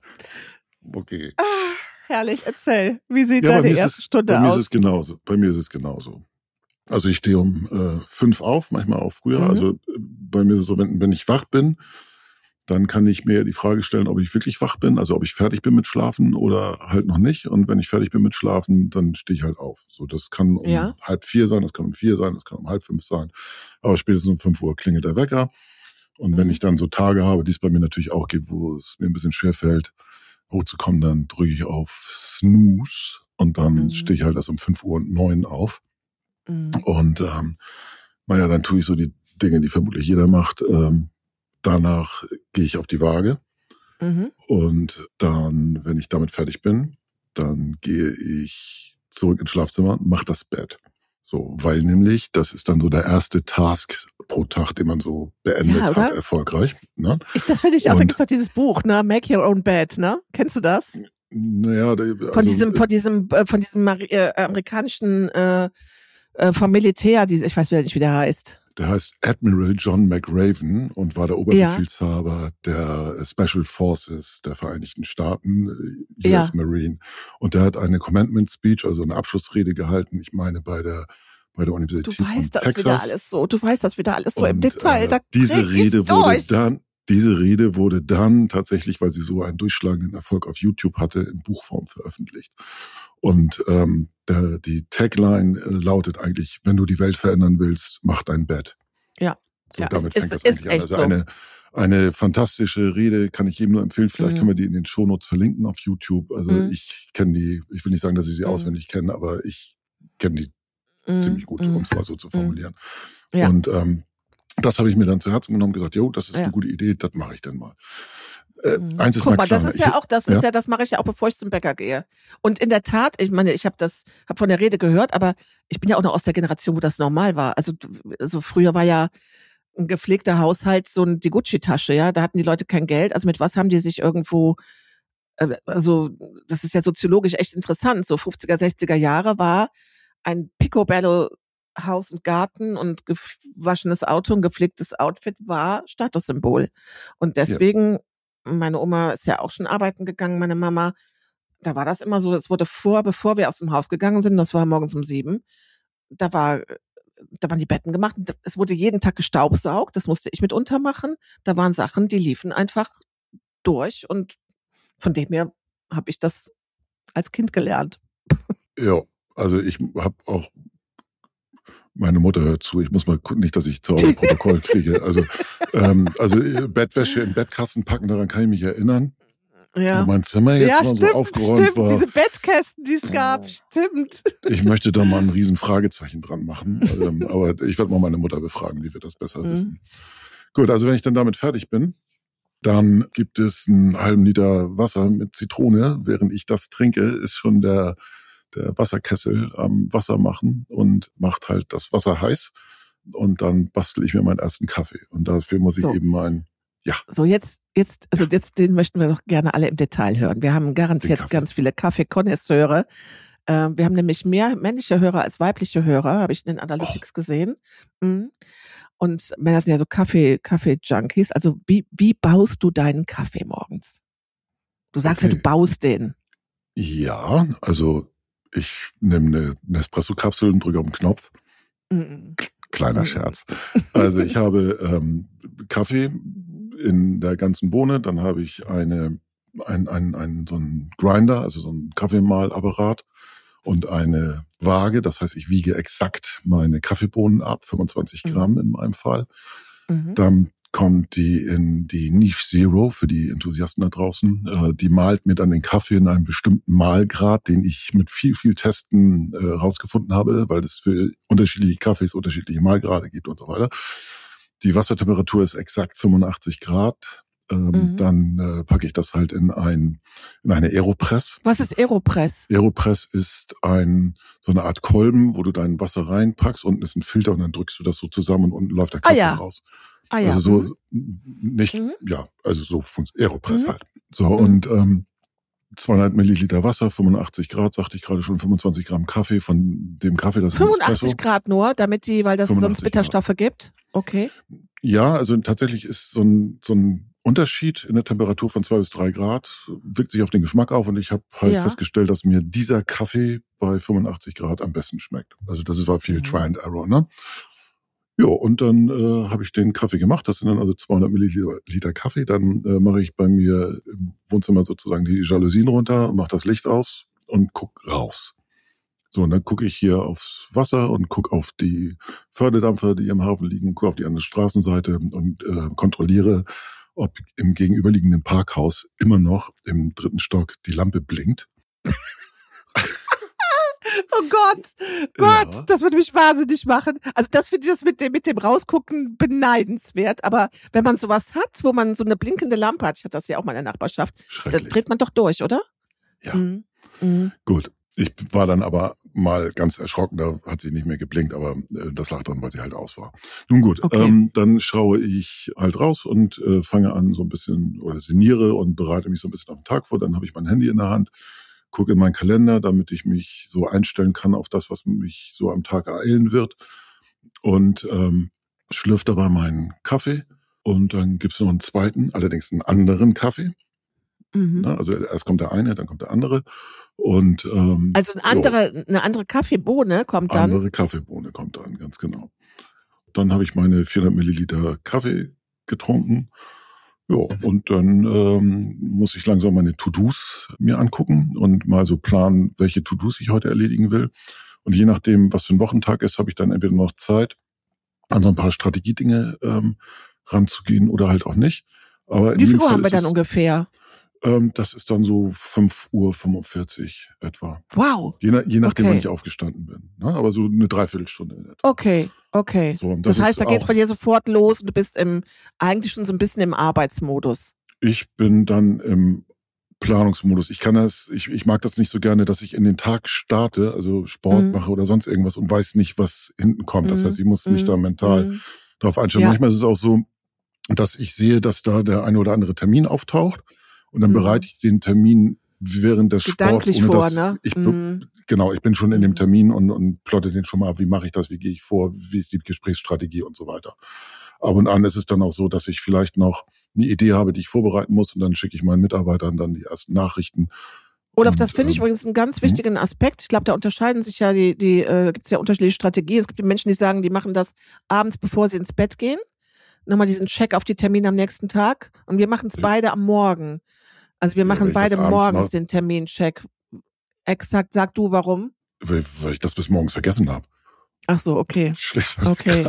Okay. ah, herrlich, erzähl. Wie sieht Ja, bei deine mir ist erste es, Stunde bei mir ist aus? es genauso. Bei mir ist es genauso. Also ich stehe um äh, fünf auf, manchmal auch früher. Mhm. Also äh, bei mir ist es so, wenn, wenn ich wach bin, dann kann ich mir die Frage stellen, ob ich wirklich wach bin, also ob ich fertig bin mit Schlafen oder halt noch nicht. Und wenn ich fertig bin mit Schlafen, dann stehe ich halt auf. So, das kann um Ja. halb vier sein, das kann um vier sein, das kann um halb fünf sein. Aber spätestens um fünf Uhr klingelt der Wecker. Und wenn Mhm. ich dann so Tage habe, die es bei mir natürlich auch gibt, wo es mir ein bisschen schwerfällt, hochzukommen, dann drücke ich auf Snooze und dann Mhm. stehe ich halt erst um fünf Uhr und neun auf. Mhm. Und ähm, naja, dann tue ich so die Dinge, die vermutlich jeder macht. Ähm, danach gehe ich auf die Waage. Mhm. Und dann, wenn ich damit fertig bin, dann gehe ich zurück ins Schlafzimmer und mache das Bett. So, weil nämlich, das ist dann so der erste Task pro Tag, den man so beendet Ja, oder? hat, erfolgreich. Ne? Ich, das finde ich auch, da Und- gibt es doch dieses Buch, ne? Make Your Own Bed, ne? Kennst du das? Naja, der- Von also, diesem, von diesem, äh, von diesem Mari- äh, amerikanischen äh, äh, vom Militär, diese, ich weiß wieder nicht, wie der heißt. der heißt Admiral John McRaven und war der Oberbefehlshaber der Special Forces der Vereinigten Staaten, äh, U S Ja. Marine. Und der hat eine Commandment Speech, also eine Abschlussrede gehalten, ich meine bei der bei der Du Universität von weißt das Texas. wieder alles so, du weißt das wieder alles so im Und, Detail. äh, Da diese dreh ich Rede wurde durch. dann, diese Rede wurde dann tatsächlich, weil sie so einen durchschlagenden Erfolg auf YouTube hatte, in Buchform veröffentlicht. Und ähm, der, die Tagline äh, lautet eigentlich: Wenn du die Welt verändern willst, mach dein Bett. Ja. So, Ja, damit ist- fängt ist- das ist eigentlich an. echt Also so. eine eine fantastische Rede, kann ich jedem nur empfehlen. Vielleicht Mhm. können wir die in den Shownotes verlinken auf YouTube. Also Mhm. ich kenne die, ich will nicht sagen, dass ich sie Mhm. auswendig kenne, aber ich kenne die Mhm. ziemlich gut, Mhm. um es mal so zu formulieren. Ja. Und ähm, das habe ich mir dann zu Herzen genommen und gesagt, jo, das ist Ja. eine gute Idee, das mache ich dann mal. Äh, Mhm. eins ist Guck mal mal, klar. das ist ich, ja auch, das ist ja? ja, das mache ich ja auch, bevor ich zum Bäcker gehe. Und in der Tat, ich meine, ich habe das, habe von der Rede gehört, aber ich bin ja auch noch aus der Generation, wo das normal war. Also so früher war ja ein gepflegter Haushalt so ein, die Gucci-Tasche, ja, da hatten die Leute kein Geld. Also mit was haben die sich irgendwo, äh, also das ist ja soziologisch echt interessant. So fünfziger, sechziger Jahre war ein Picobello Haus und Garten und gewaschenes Auto, ein gepflegtes Outfit war Statussymbol. Und deswegen, meine Oma ist ja auch schon arbeiten gegangen, meine Mama, da war das immer so, es wurde vor, bevor wir aus dem Haus gegangen sind, das war morgens um sieben, da war, da waren die Betten gemacht, es wurde jeden Tag gestaubsaugt, das musste ich mitunter machen, da waren Sachen, die liefen einfach durch und von dem her habe ich das als Kind gelernt. Ja, also ich habe auch, meine Mutter hört zu, ich muss mal gucken, nicht, dass ich zu Hause Protokoll kriege. Also, ähm, also Bettwäsche in Bettkasten packen, daran kann ich mich erinnern. Ja. Wo mein Zimmer jetzt Ja, mal stimmt, so aufgeräumt stimmt, war. diese Bettkästen, die es gab, Oh. stimmt. Ich möchte da mal ein riesen Fragezeichen dran machen. ähm, aber ich werde mal meine Mutter befragen, die wird das besser Mhm. wissen. Gut, also wenn ich dann damit fertig bin, dann gibt es einen halben Liter Wasser mit Zitrone. Während ich das trinke, ist schon der, der Wasserkessel am Wasser machen und macht halt das Wasser heiß. Und dann bastel ich mir meinen ersten Kaffee. Und dafür muss ich So. eben mein, ja, So, jetzt, jetzt, also jetzt, den möchten wir doch gerne alle im Detail hören. Wir haben Den garantiert Kaffee. ganz viele Kaffeekonnoisseure. Ähm, wir haben nämlich mehr männliche Hörer als weibliche Hörer, habe ich in den Analytics gesehen. Mhm. Und Männer sind ja so Kaffee, Kaffee-Junkies. Also wie, wie baust du deinen Kaffee morgens? Du sagst ja, Okay. du baust den. ja, also ich nehme eine Nespresso-Kapsel und drücke auf den Knopf. Mhm. Kleiner Scherz. Also ich habe ähm, Kaffee in der ganzen Bohne, dann habe ich eine, ein, ein, ein, so einen Grinder, also so einen Kaffeemahlapparat und eine Waage. Das heißt, ich wiege exakt meine Kaffeebohnen ab, fünfundzwanzig Gramm in meinem Fall. Mhm. Dann kommt die in die Niche Zero für die Enthusiasten da draußen. Äh, die malt mir dann den Kaffee in einem bestimmten Mahlgrad, den ich mit viel, viel Testen äh, rausgefunden habe, weil es für unterschiedliche Kaffees unterschiedliche Mahlgrade gibt und so weiter. Die Wassertemperatur ist exakt fünfundachtzig Grad. Ähm, mhm. Dann äh, packe ich das halt in ein in eine Aeropress. Was ist Aeropress? Aeropress ist ein so eine Art Kolben, wo du dein Wasser reinpackst. Unten ist ein Filter und dann drückst du das so zusammen und unten läuft der Kaffee ah, ja. raus. Ah, ja. Also so mhm. nicht, mhm. ja, also so Aeropress mhm. halt. So mhm. und ähm, zweihundert Milliliter Wasser, fünfundachtzig Grad, sagte ich gerade schon, fünfundzwanzig Gramm Kaffee von dem Kaffee, das fünfundachtzig Grad nur, damit die, weil das sonst Bitterstoffe Grad. Gibt. Okay. Ja, also tatsächlich ist so ein so ein Unterschied in der Temperatur von zwei bis drei Grad, wirkt sich auf den Geschmack auf und ich habe halt ja. festgestellt, dass mir dieser Kaffee bei fünfundachtzig Grad am besten schmeckt. Also das war viel mhm. Try and Error, ne? Ja, und dann äh, habe ich den Kaffee gemacht. Das sind dann also zweihundert Milliliter Kaffee. Dann äh, mache ich bei mir im Wohnzimmer sozusagen die Jalousien runter, mache das Licht aus und guck raus. So, und dann gucke ich hier aufs Wasser und gucke auf die Förderdampfer, die im Hafen liegen, gucke auf die andere Straßenseite und äh, kontrolliere, ob im gegenüberliegenden Parkhaus immer noch im dritten Stock die Lampe blinkt. Oh Gott, Gott, ja. Das würde mich wahnsinnig machen. Also das finde ich das mit dem, mit dem Rausgucken beneidenswert. Aber wenn man sowas hat, wo man so eine blinkende Lampe hat, ich hatte das ja auch mal in der Nachbarschaft, da dreht man doch durch, oder? Ja, mhm. Mhm. Gut. Ich war dann aber mal ganz erschrocken, da hat sie nicht mehr geblinkt, aber äh, das lag dran, weil sie halt aus war. Nun gut, okay. ähm, dann schaue ich halt raus und äh, fange an so ein bisschen, oder sinniere und bereite mich so ein bisschen auf den Tag vor. Dann habe ich mein Handy in der Hand, gucke in meinen Kalender, damit ich mich so einstellen kann auf das, was mich so am Tag ereilen wird. Und ähm, schlürfe dabei meinen Kaffee. Und dann gibt es noch einen zweiten, allerdings einen anderen Kaffee. Mhm. Na, also erst kommt der eine, dann kommt der andere. Und ähm, also eine andere, jo, eine andere Kaffeebohne kommt dann? Eine andere Kaffeebohne kommt dann, ganz genau. Dann habe ich meine vierhundert Milliliter Kaffee getrunken. Ja, und dann ähm, muss ich langsam meine To-Dos mir angucken und mal so planen, welche To-Dos ich heute erledigen will. Und je nachdem, was für ein Wochentag ist, habe ich dann entweder noch Zeit, an so ein paar Strategiedinge ähm, ranzugehen oder halt auch nicht. Aber wie viel Uhr haben wir dann ungefähr? Ähm, das ist dann so fünf Uhr fünfundvierzig etwa. Wow. Je, nach, je nachdem, okay, wann ich aufgestanden bin. Ne? Aber so eine Dreiviertelstunde in etwa. Okay, okay. So, das, das heißt, da geht's bei dir sofort los und du bist im eigentlich schon so ein bisschen im Arbeitsmodus. Ich bin dann im Planungsmodus. Ich kann das, ich, ich mag das nicht so gerne, dass ich in den Tag starte, also Sport mhm. mache oder sonst irgendwas und weiß nicht, was hinten kommt. Mhm. Das heißt, ich muss mich mhm. da mental mhm. darauf einstellen. Ja. Manchmal ist es auch so, dass ich sehe, dass da der eine oder andere Termin auftaucht. Und dann mhm. bereite ich den Termin während des Gedanklich Sports. Vor, dass ne? ich, mhm. Genau, ich bin schon in dem Termin und, und plotte den schon mal ab. Wie mache ich das? Wie gehe ich vor? Wie ist die Gesprächsstrategie und so weiter? Ab und an ist es dann auch so, dass ich vielleicht noch eine Idee habe, die ich vorbereiten muss. Und dann schicke ich meinen Mitarbeitern dann die ersten Nachrichten. Olaf, das finde ich ähm, übrigens einen ganz wichtigen Aspekt. Ich glaube, da unterscheiden sich ja die, die äh, gibt es ja unterschiedliche Strategien. Es gibt die Menschen, die sagen, die machen das abends, bevor sie ins Bett gehen. Nochmal diesen Check auf die Termine am nächsten Tag. Und wir machen es ja. beide am Morgen. Also wir machen ja, beide morgens den Termincheck. Exakt, sag du warum? Weil, weil ich das bis morgens vergessen habe. Ach so, okay. Schlecht okay.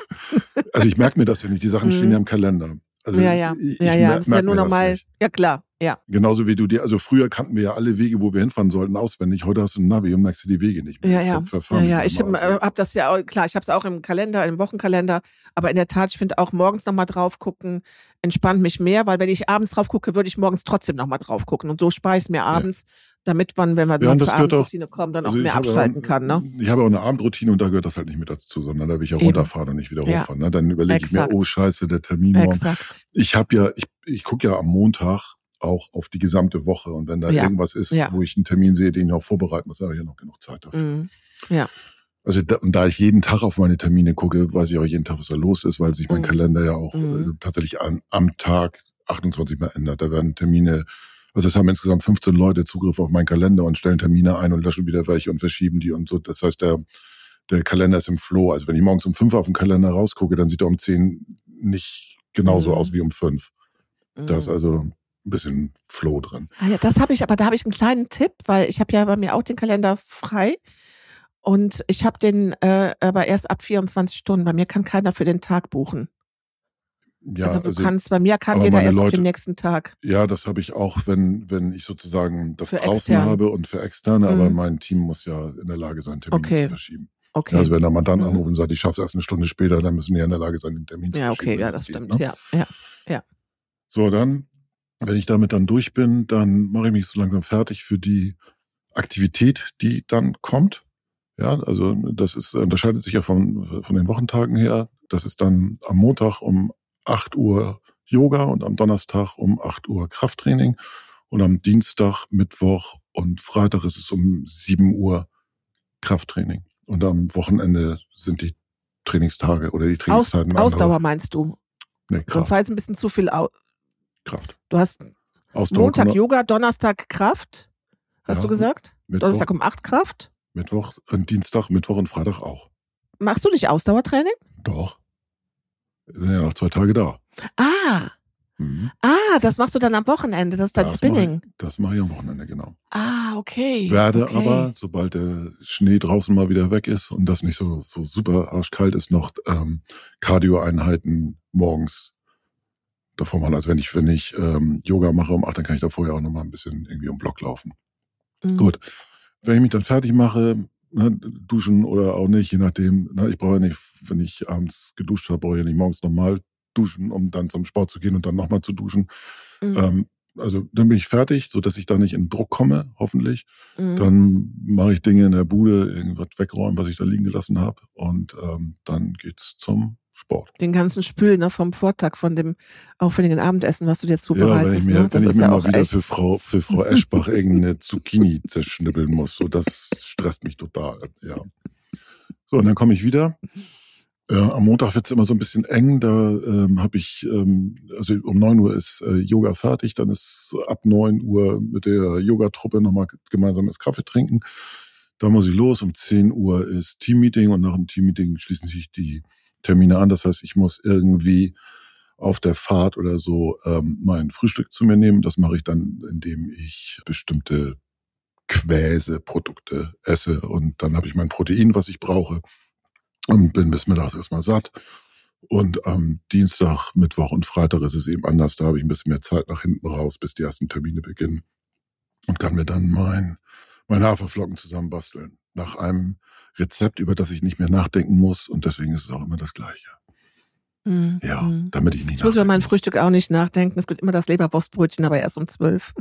Also ich merke mir das ja nicht, die Sachen stehen ja im Kalender. Also ja, ja, ich, ja, ich ja, mer- das ist ja nur nochmal, ja klar, ja. Genauso wie du dir, also früher kannten wir ja alle Wege, wo wir hinfahren sollten, auswendig. Heute hast du ein Navi und merkst du die Wege nicht mehr. Ja, ja, ver- ja, ja. Ich habe hab das ja auch, klar, ich habe es auch im Kalender, im Wochenkalender, aber in der Tat, ich finde auch morgens nochmal drauf gucken, entspannt mich mehr, weil wenn ich abends drauf gucke, würde ich morgens trotzdem nochmal drauf gucken und so spare ich mir abends, ja. damit man, wenn wir ja, zur Abendroutine kommen, dann also auch mehr abschalten auch, kann. Ne? Ich habe auch eine Abendroutine und da gehört das halt nicht mit dazu, sondern da will ich ja runterfahren und nicht wieder ja. hochfahren. Ne? Dann überlege ich mir, oh scheiße, der Termin morgen. Exakt. Ich habe ja, ich, ich gucke ja am Montag auch auf die gesamte Woche und wenn da ja. irgendwas ist, ja. wo ich einen Termin sehe, den ich auch vorbereiten muss, habe ich ja noch genug Zeit dafür. Mhm. Ja. Also da, und da ich jeden Tag auf meine Termine gucke, weiß ich auch jeden Tag, was da los ist, weil sich mein mhm. Kalender ja auch mhm. äh, tatsächlich an, am Tag achtundzwanzig Mal ändert. Da werden Termine, also es haben insgesamt fünfzehn Leute Zugriff auf meinen Kalender und stellen Termine ein und löschen wieder welche und verschieben die und so. Das heißt, der der Kalender ist im Flow. Also wenn ich morgens um fünf auf den Kalender rausgucke, dann sieht er um zehn nicht genauso Mhm. aus wie um fünf. Da ist Mhm. also ein bisschen Flow drin. Ah ja, das habe ich, aber da habe ich einen kleinen Tipp, weil ich habe ja bei mir auch den Kalender frei und ich habe den äh, aber erst ab vierundzwanzig Stunden. Bei mir kann keiner für den Tag buchen. Ja, Also du also, kannst, bei mir kann aber jeder meine erst auf Leute, den nächsten Tag ja, das habe ich auch, wenn, wenn ich sozusagen das für draußen extern. habe und für Externe, aber Mhm. mein Team muss ja in der Lage sein, Termine zu Okay, verschieben. okay. Also wenn der Mandant Mhm. anruft und sagt, ich schaffe es erst eine Stunde später, dann müssen die ja in der Lage sein, den Termin zu Ja, verschieben, okay, wenn ja, das das geht. stimmt. Ne? Ja, ja, ja. So, dann, wenn ich damit dann durch bin, dann mache ich mich so langsam fertig für die Aktivität, die dann kommt. Ja, also das ist, unterscheidet sich ja von, von den Wochentagen her. Das ist dann am Montag um acht Uhr Yoga und am Donnerstag um acht Uhr Krafttraining. Und am Dienstag, Mittwoch und Freitag ist es um sieben Uhr Krafttraining. Und am Wochenende sind die Trainingstage oder die Aus, Trainingszeiten andere. Ausdauer meinst du? Nee, Sonst Kraft. war jetzt ein bisschen zu viel. Au Kraft. du hast Ausdauer. Montag kann- Yoga, Donnerstag Kraft, hast Ja, du gesagt? Mittwoch, Donnerstag um acht Kraft. Mittwoch, und Dienstag, Mittwoch und Freitag auch. Machst du nicht Ausdauertraining? Doch. Wir sind ja noch zwei Tage da. Ah, Mhm. ah, das machst du dann am Wochenende, das ist dein Das mache Spinning. ich, das mache ich am Wochenende, genau. Ah, okay. Werde okay. aber, sobald der Schnee draußen mal wieder weg ist und das nicht so, so super arschkalt ist, noch ähm, Cardio-Einheiten morgens davor machen. Also wenn ich, wenn ich ähm, Yoga mache um acht, dann kann ich da vorher auch noch mal ein bisschen irgendwie um Block laufen. Mhm. Gut. Wenn ich mich dann fertig mache, ne, duschen oder auch nicht, je nachdem, ne, ich brauche ja nicht, wenn ich abends geduscht habe, brauche ich ja nicht morgens nochmal duschen, um dann zum Sport zu gehen und dann nochmal zu duschen. Mhm. Ähm, also dann bin ich fertig, sodass ich da nicht in Druck komme, hoffentlich. Mhm. Dann mache ich Dinge in der Bude, irgendwas wegräumen, was ich da liegen gelassen habe. Und ähm, dann geht's zum Sport. Den ganzen Spül, ne, vom Vortag, von dem auffälligen Abendessen, was du dir Ja, wenn ich zubereitest. mir, Ne? wenn Das ich ist mir ja mal auch wieder echt. für Frau, für Frau Eschbach irgendeine Zucchini zerschnibbeln muss, so das stresst mich total. Ja. So, und dann komme ich wieder. Äh, am Montag wird's immer so ein bisschen eng. Da ähm, habe ich, ähm, also um neun Uhr ist äh, Yoga fertig. Dann ist ab neun Uhr mit der Yogatruppe nochmal gemeinsames Kaffee trinken. Da muss ich los. Um zehn Uhr ist Teammeeting und nach dem Teammeeting schließen sich die Termine an. Das heißt, ich muss irgendwie auf der Fahrt oder so ähm, mein Frühstück zu mir nehmen. Das mache ich dann, indem ich bestimmte Quäse-Produkte esse. Und dann habe ich mein Protein, was ich brauche. Und bin bis mittags erstmal satt. Und am Dienstag, Mittwoch und Freitag ist es eben anders. Da habe ich ein bisschen mehr Zeit nach hinten raus, bis die ersten Termine beginnen. Und kann mir dann mein, mein Haferflocken zusammenbasteln. Nach einem Rezept, über das ich nicht mehr nachdenken muss. Und deswegen ist es auch immer das Gleiche. Mhm. Ja, Mhm. damit ich nicht Ich muss über mein nachdenken muss. Frühstück auch nicht nachdenken. Es gibt immer das Leberwurstbrötchen, aber erst um zwölf.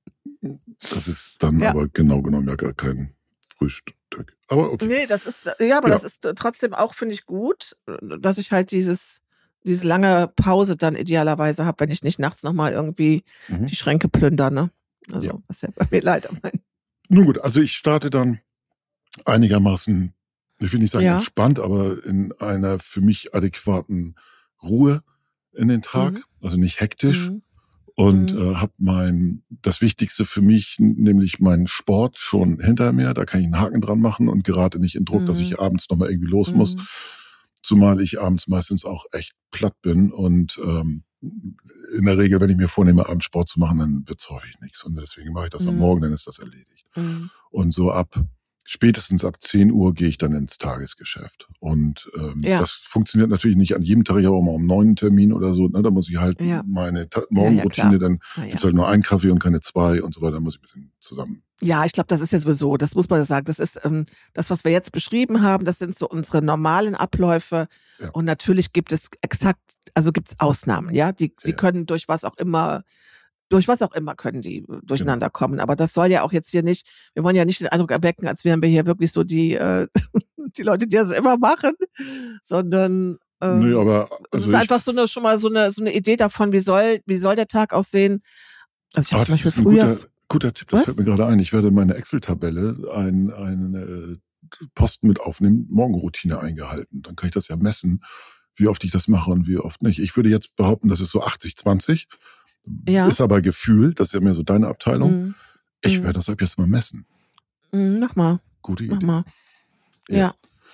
Das ist dann Ja. aber genau genommen ja gar kein Frühstück. Aber okay. Nee, das ist, ja, aber Ja. das ist trotzdem auch, finde ich, gut, dass ich halt dieses, diese lange Pause dann idealerweise habe, wenn ich nicht nachts nochmal irgendwie Mhm. die Schränke plündere, ne? Also, Ja. das ist ja bei mir leider mein. Nun gut, also ich starte dann einigermaßen, ich will nicht sagen Ja. entspannt, aber in einer für mich adäquaten Ruhe in den Tag, Mhm. also nicht hektisch. Mhm. Und Mhm. äh, habe mein, das Wichtigste für mich, nämlich meinen Sport schon hinter mir. Da kann ich einen Haken dran machen und gerate nicht in Druck, dass ich Mhm. abends nochmal irgendwie los muss. Mhm. Zumal ich abends meistens auch echt platt bin. Und ähm, in der Regel, wenn ich mir vornehme, abends Sport zu machen, dann wird's häufig nichts. Und deswegen mache ich das am Mhm. Morgen, dann ist das erledigt. Mhm. Und so ab, spätestens ab zehn Uhr gehe ich dann ins Tagesgeschäft. Und ähm, Ja. das funktioniert natürlich nicht an jedem Tag, ich habe auch mal um neun einen Termin oder so. Ne? Da muss ich halt Ja. meine Ta- Ja, ja, Morgenroutine, klar. dann Na ja. gibt's halt nur einen Kaffee und keine zwei und so weiter, da muss ich ein bisschen zusammen. Ja, ich glaube, das ist ja sowieso, das muss man sagen, das ist ähm, das, was wir jetzt beschrieben haben, das sind so unsere normalen Abläufe. Ja. Und natürlich gibt es exakt, also gibt es Ausnahmen, ja, die, die Ja. können durch was auch immer, durch was auch immer können die durcheinander kommen. Aber das soll ja auch jetzt hier nicht, wir wollen ja nicht den Eindruck erwecken, als wären wir hier wirklich so die, äh, die Leute, die das immer machen, sondern ähm, Nö, aber es also ist ich, einfach so eine, schon mal so eine, so eine Idee davon, wie soll, wie soll der Tag aussehen. Also ich habe ah, zum das Beispiel ist ein früher, guter, guter Tipp, das Was? fällt mir gerade ein. Ich werde in meine Excel-Tabelle einen, einen äh, Posten mit aufnehmen, Morgenroutine eingehalten. Dann kann ich das ja messen, wie oft ich das mache und wie oft nicht. Ich würde jetzt behaupten, das ist so achtzig zwanzig. Ja. Ist aber Gefühl, das ist ja mehr so deine Abteilung. Mhm. Ich Mhm. werde das ab jetzt mal messen. Mhm, mach mal, Gute mach Idee. mal. Ja. Ja.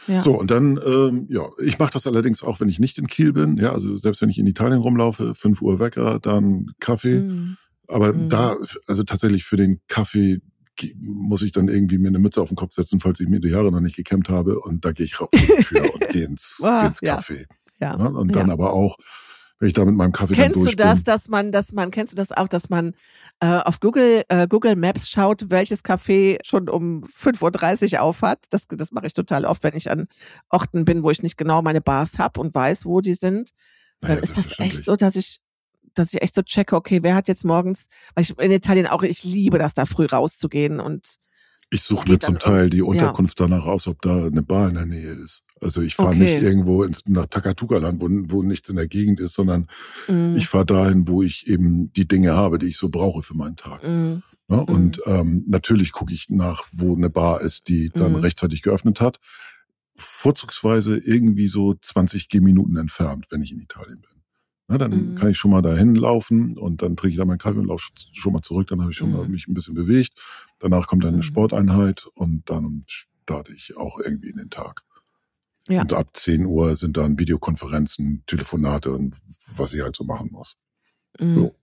Ja. So, und dann, ähm, ja, ich mache das allerdings auch, wenn ich nicht in Kiel bin. Ja, also selbst wenn ich in Italien rumlaufe, fünf Uhr Wecker, dann Kaffee. Mm. Aber Mm. da, also tatsächlich für den Kaffee muss ich dann irgendwie mir eine Mütze auf den Kopf setzen, falls ich mir die Haare noch nicht gekämmt habe. Und da gehe ich rauf vor die Tür und gehe ins, Ah, geh ins ja. Café. Ja. Ja, und dann Ja. aber auch, wenn ich da mit meinem Kaffee Kennst dann du durch das, bin. dass man, dass man, kennst du das auch, dass man äh, auf Google, äh, Google Maps schaut, welches Café schon um fünf Uhr dreißig auf hat? Das, das mache ich total oft, wenn ich an Orten bin, wo ich nicht genau meine Bars habe und weiß, wo die sind. Dann Naja, ist das echt selbstverständlich. so, dass ich, dass ich echt so checke, okay, wer hat jetzt morgens, weil ich in Italien auch, ich liebe das, da früh rauszugehen und Ich suche geht mir dann zum Teil die ja. Unterkunft danach aus, ob da eine Bar in der Nähe ist. Also ich fahre Okay. nicht irgendwo ins, nach Takatuka-Land, wo, wo nichts in der Gegend ist, sondern Mm. ich fahre dahin, wo ich eben die Dinge habe, die ich so brauche für meinen Tag. Mm. Ne? Mm. Und ähm, natürlich gucke ich nach, wo eine Bar ist, die dann Mm. rechtzeitig geöffnet hat. Vorzugsweise irgendwie so zwanzig Gehminuten entfernt, wenn ich in Italien bin. Na, dann Mm. kann ich schon mal dahin laufen und dann trinke ich da meinen Kaffee und laufe schon mal zurück. Dann habe ich schon mal Mm. mich ein bisschen bewegt. Danach kommt dann eine Mm. Sporteinheit und dann starte ich auch irgendwie in den Tag. Ja. Und ab zehn Uhr sind dann Videokonferenzen, Telefonate und was ich halt so machen muss. Mm. So.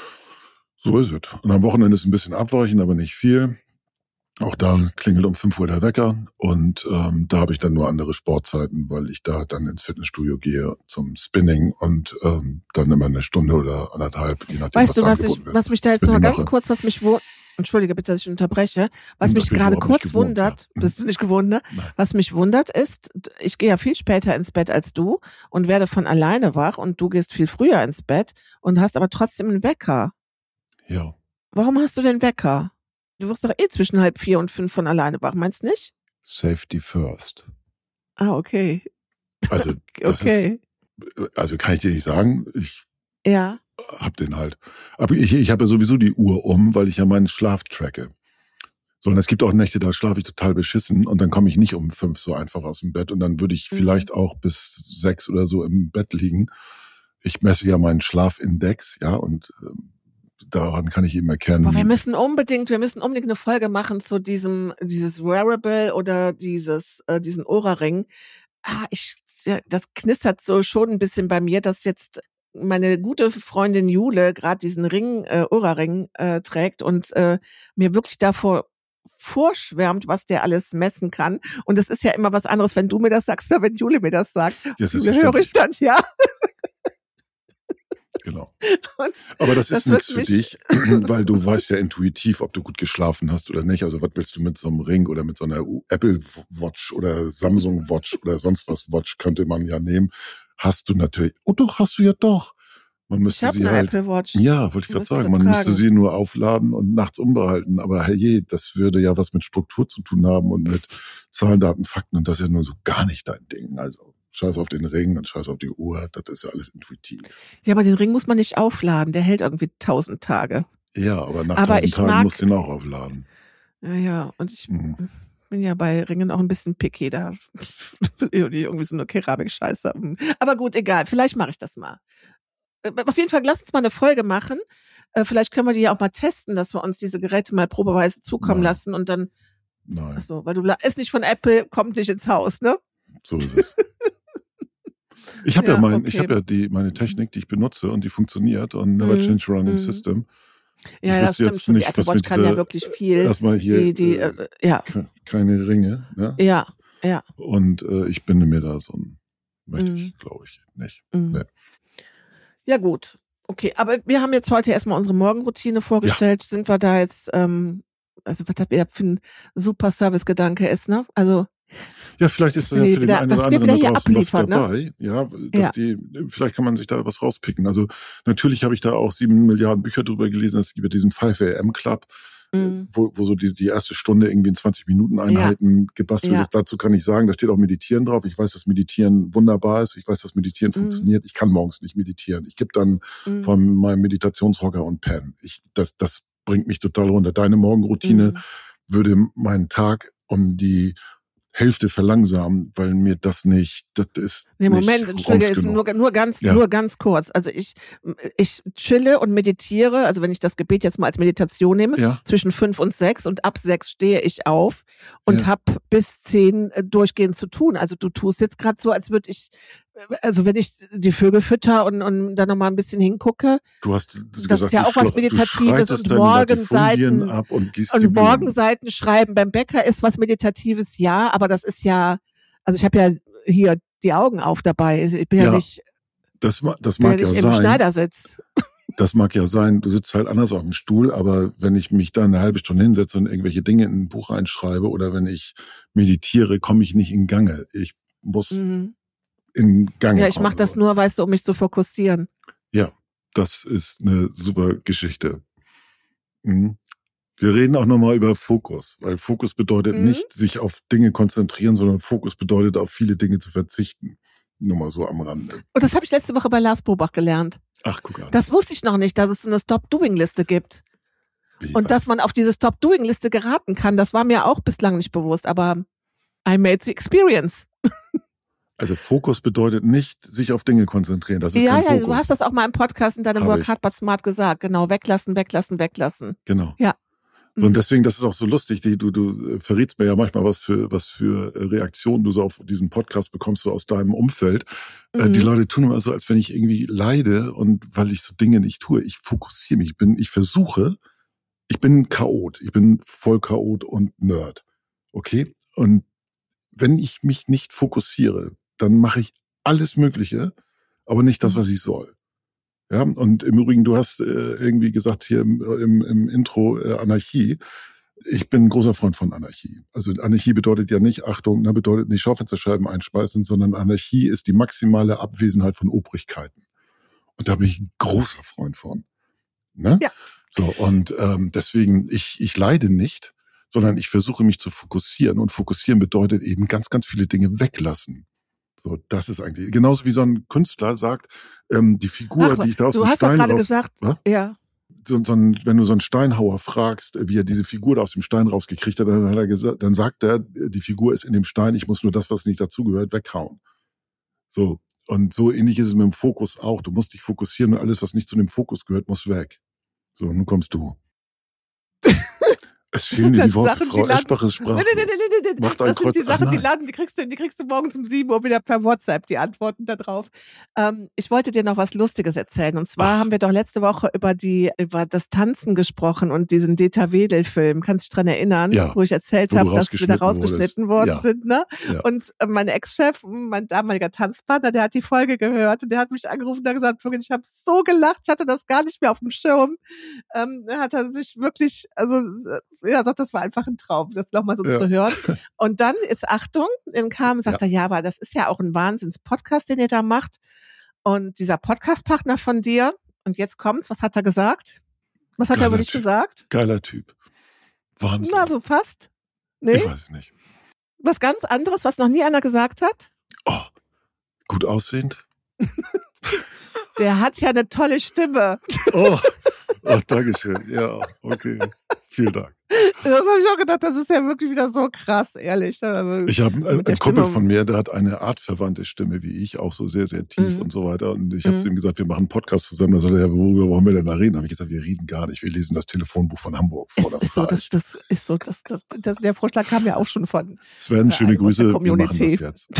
So ist es. Und am Wochenende ist ein bisschen abweichen, aber nicht viel. Auch da klingelt um fünf Uhr der Wecker und ähm, da habe ich dann nur andere Sportzeiten, weil ich da dann ins Fitnessstudio gehe zum Spinning und ähm, dann immer eine Stunde oder anderthalb, je nachdem, Weißt was du, da was ich, angeboten wird. was mich da jetzt noch Spinning mal ganz mache. kurz, was mich wo, entschuldige bitte, dass ich unterbreche, was Hm, mich das bin ich gerade überhaupt nicht kurz gewohnt, wundert, ja. bist du nicht gewohnt, ne? Nein. Was mich wundert ist, ich gehe ja viel später ins Bett als du und werde von alleine wach und du gehst viel früher ins Bett und hast aber trotzdem einen Wecker. Ja. Warum hast du den Wecker? Du wirst doch eh zwischen halb vier und fünf von alleine wach, meinst nicht? Safety first. Ah, okay. Also, das Okay. ist, also kann ich dir nicht sagen, ich Ja. hab den halt. Aber ich, ich habe ja sowieso die Uhr um, weil ich ja meinen Schlaf tracke. So, und es gibt auch Nächte, da schlafe ich total beschissen und dann komme ich nicht um fünf so einfach aus dem Bett und dann würde ich Mhm. vielleicht auch bis sechs oder so im Bett liegen. Ich messe ja meinen Schlafindex, ja, und ähm, daran kann ich eben erkennen. Boah, wir müssen unbedingt, wir müssen unbedingt eine Folge machen zu diesem, dieses Wearable oder dieses, äh, diesen Oura-Ring. Ah, ich, ja, das knistert so schon ein bisschen bei mir, dass jetzt meine gute Freundin Jule gerade diesen Ring, äh, Oura-Ring äh, trägt und äh, mir wirklich davor vorschwärmt, was der alles messen kann. Und es ist ja immer was anderes, wenn du mir das sagst oder wenn Jule mir das sagt. Ja, Jule höre ich selbstverständlich. dann, ja. Genau. Und Aber das ist das wird nichts für mich- dich, weil du weißt ja intuitiv, ob du gut geschlafen hast oder nicht. Also was willst du mit so einem Ring oder mit so einer Apple Watch oder Samsung Watch oder sonst was Watch könnte man ja nehmen. Hast du natürlich. Oh doch, hast du ja doch. Man ich müsste habe sie eine halt. Apple Watch. Ja, wollte ich Du gerade müsstest sagen. sie Man müsste tragen. sie nur aufladen und nachts umbehalten. Aber herrje, das würde ja was mit Struktur zu tun haben und mit Zahlen, Daten, Fakten. Und das ist ja nur so gar nicht dein Ding. Also scheiß auf den Ring und scheiß auf die Uhr. Das ist ja alles intuitiv. Ja, aber den Ring muss man nicht aufladen. Der hält irgendwie tausend Tage. Ja, aber nach Aber tausend ich Tagen mag- musst du ihn auch aufladen. Ja, ja. Und ich Mhm. bin ja bei Ringen auch ein bisschen picky. Da will ich irgendwie so eine Keramik-Scheiße. Aber gut, egal. Vielleicht mache ich das mal. Äh, Auf jeden Fall, lass uns mal eine Folge machen. Äh, Vielleicht können wir die ja auch mal testen, dass wir uns diese Geräte mal probeweise zukommen Nein. lassen und dann, Nein, achso, weil du la- ist nicht von Apple, kommt nicht ins Haus, ne? so ist es. Ich habe ja, Ja, mein, ich okay. habe ja die meine Technik, die ich benutze und die funktioniert und Never Mhm, Change a Running mhm. System. Ja, Ich das wüsste stimmt jetzt schon. Die nicht, Apple was Watch mit kann ja dieser- wirklich viel. Erstmal hier Die, die, äh, äh, ja, ke- keine Ringe, ne? ja, ja. Und äh, ich binde mir da so ein, möchte Mhm. ich, glaube ich, nicht. Mhm. Nee. Ja, gut. Okay, aber wir haben jetzt heute erstmal unsere Morgenroutine vorgestellt. Sind wir da jetzt, ähm, also was das wieder für ein super Servicegedanke ist, ne? Also, Ja, vielleicht ist da ja Wie für den wieder- einen was oder wir anderen wieder da hier draußen was abliefern, ne? dabei. Ja, dass Ja. die, vielleicht kann man sich da was rauspicken. Also natürlich habe ich da auch sieben Milliarden Bücher drüber gelesen. Es gibt diesen fünf A M Club, mh, wo, wo so die, die erste Stunde irgendwie in zwanzig Minuten Einheiten gebastelt Ja. ist. Dazu kann ich sagen, da steht auch Meditieren drauf. Ich weiß, dass Meditieren wunderbar ist. Ich weiß, dass Meditieren Mhm. funktioniert. Ich kann morgens nicht meditieren. Ich gebe dann mh, von meinem Meditationshocker und Pen. Ich, das, das bringt mich total runter. Deine Morgenroutine mh. würde meinen Tag um die Hälfte verlangsamen, weil mir das nicht, das ist Nee, Moment, nicht Entschuldige, rums jetzt genug. nur, nur ganz, Ja. nur ganz kurz. Also ich, ich chille und meditiere, also wenn ich das Gebet jetzt mal als Meditation nehme, Ja. zwischen fünf und sechs und ab sechs stehe ich auf und Ja. habe bis zehn äh, durchgehend zu tun. Also du tust jetzt gerade so, als würde ich, äh, also wenn ich die Vögel fütter und, und dann nochmal ein bisschen hingucke, Du hast das gesagt, ist ja du auch was schlo- du Meditatives schreitest und deine Morgenseiten Latifundien ab und gießt und die Blumen. Morgenseiten schreiben beim Bäcker ist was Meditatives, ja, aber das ist ja, also ich habe ja hier die Augen auf dabei. Also ich bin ja, Ja, nicht, Das, ma- das bin ja mag ja nicht im sein. Schneidersitz. Das mag ja sein. Du sitzt halt anders auf dem Stuhl, aber wenn ich mich da eine halbe Stunde hinsetze und irgendwelche Dinge in ein Buch reinschreibe oder wenn ich meditiere, komme ich nicht in Gange. Ich muss Mhm. in Gange Ja, ich kommen. mache das nur, weißt du, um mich zu fokussieren. Ja, das ist eine super Geschichte. Mhm. Wir reden auch nochmal über Fokus, weil Fokus bedeutet Mhm. nicht sich auf Dinge konzentrieren, sondern Fokus bedeutet auf viele Dinge zu verzichten. Nur mal so am Rande. Und das habe ich letzte Woche bei Lars Bobach gelernt. Ach, guck an. Das wusste ich noch nicht, dass es so eine Stop-Doing-Liste gibt. Wie, Und was? dass man auf diese Stop-Doing-Liste geraten kann, das war mir auch bislang nicht bewusst, aber I made the experience. Also Fokus bedeutet nicht, sich auf Dinge konzentrieren. Das ist Ja, kein ja, Fokus. du hast das auch mal im Podcast in deinem Hab Work ich. Hard But Smart gesagt. Genau, weglassen, weglassen, weglassen. Genau. Ja. So, und deswegen, das ist auch so lustig, die, du, du äh, verrätst mir ja manchmal, was für, was für äh, Reaktionen du so auf diesen Podcast bekommst, so aus deinem Umfeld. Äh, Mhm. die Leute tun immer so, als wenn ich irgendwie leide und weil ich so Dinge nicht tue. Ich fokussiere mich, ich bin, ich versuche, ich bin ein Chaot, ich bin voll Chaot und Nerd. Okay? Und wenn ich mich nicht fokussiere, dann mache ich alles Mögliche, aber nicht das, Mhm. was ich soll. Ja, und im Übrigen, du hast äh, irgendwie gesagt hier im, im, im Intro äh, Anarchie. Ich bin ein großer Freund von Anarchie. Also Anarchie bedeutet ja nicht, Achtung, ne, bedeutet nicht Schaufensterscheiben einschmeißen, sondern Anarchie ist die maximale Abwesenheit von Obrigkeiten. Und da bin ich ein großer Freund von. Ne? Ja. So, und ähm, deswegen, ich, ich leide nicht, sondern ich versuche mich zu fokussieren. Und fokussieren bedeutet eben ganz, ganz viele Dinge weglassen. So, das ist eigentlich, genauso wie so ein Künstler sagt, ähm, die Figur, Ach, die ich da aus du dem hast doch Stein gerade raus... gesagt, Was? ja. So, so ein, wenn du so einen Steinhauer fragst, wie er diese Figur da aus dem Stein rausgekriegt hat, dann, hat er gesagt, dann sagt er, die Figur ist in dem Stein, ich muss nur das, was nicht dazugehört, weghauen. So, und so ähnlich ist es mit dem Fokus auch. Du musst dich fokussieren und alles, was nicht zu dem Fokus gehört, muss weg. So, nun kommst du. Es fehlen dir die Worte, Frau Eschbach ist sprachlos. Nee, nee, nee, nee, nee, nee. Macht ein Das sind die Kreuz- Ach, Sachen, die nein. laden, die kriegst du, die kriegst du morgens um sieben Uhr wieder per WhatsApp, die Antworten da drauf. Ähm, ich wollte dir noch was Lustiges erzählen. Und zwar Ach. haben wir doch letzte Woche über die, über das Tanzen gesprochen und diesen Deta Wedel-Film. Kannst du dich dran erinnern? Ja, Wo ich erzählt wo du habe, dass wir da rausgeschnitten rausgeschnitten worden Ja. sind, ne? Ja. Und äh, mein Ex-Chef, mein damaliger Tanzpartner, der hat die Folge gehört und der hat mich angerufen und hat gesagt, Florian, ich habe so gelacht, ich hatte das gar nicht mehr auf dem Schirm. Ähm, da hat er sich wirklich, also, äh, ja, sagt, das war einfach ein Traum, das nochmal so Ja. zu hören. Und dann, jetzt Achtung, dann kam, sagt Ja. er, ja, aber das ist ja auch ein Wahnsinns-Podcast, den ihr da macht. Und dieser Podcast-Partner von dir, und jetzt kommt's, was hat er gesagt? Was hat er Geiler über dich Typ. gesagt? Geiler Typ. Wahnsinn. Na, so fast. Nee, Ich weiß es nicht. was ganz anderes, was noch nie einer gesagt hat? Oh, gut aussehend. Der hat ja eine tolle Stimme. Oh, oh Dankeschön. Ja, okay. Vielen Dank. Das habe ich auch gedacht, das ist ja wirklich wieder so krass, ehrlich. Ich habe Mit einen, der einen Kumpel Stimme. von mir, der hat eine artverwandte Stimme wie ich, auch so sehr, sehr tief Mhm. und so weiter. Und ich habe Mhm. zu ihm gesagt, wir machen einen Podcast zusammen. Da sagt er, ja, worüber wollen wir denn da reden? Da habe ich gesagt, wir reden gar nicht. Wir lesen das Telefonbuch von Hamburg vor. Ist, Das ist so, das, reicht. das ist so, das, das, das, der Vorschlag kam ja auch schon von. Sven, schöne einem aus der Grüße. Wir machen das Community. jetzt.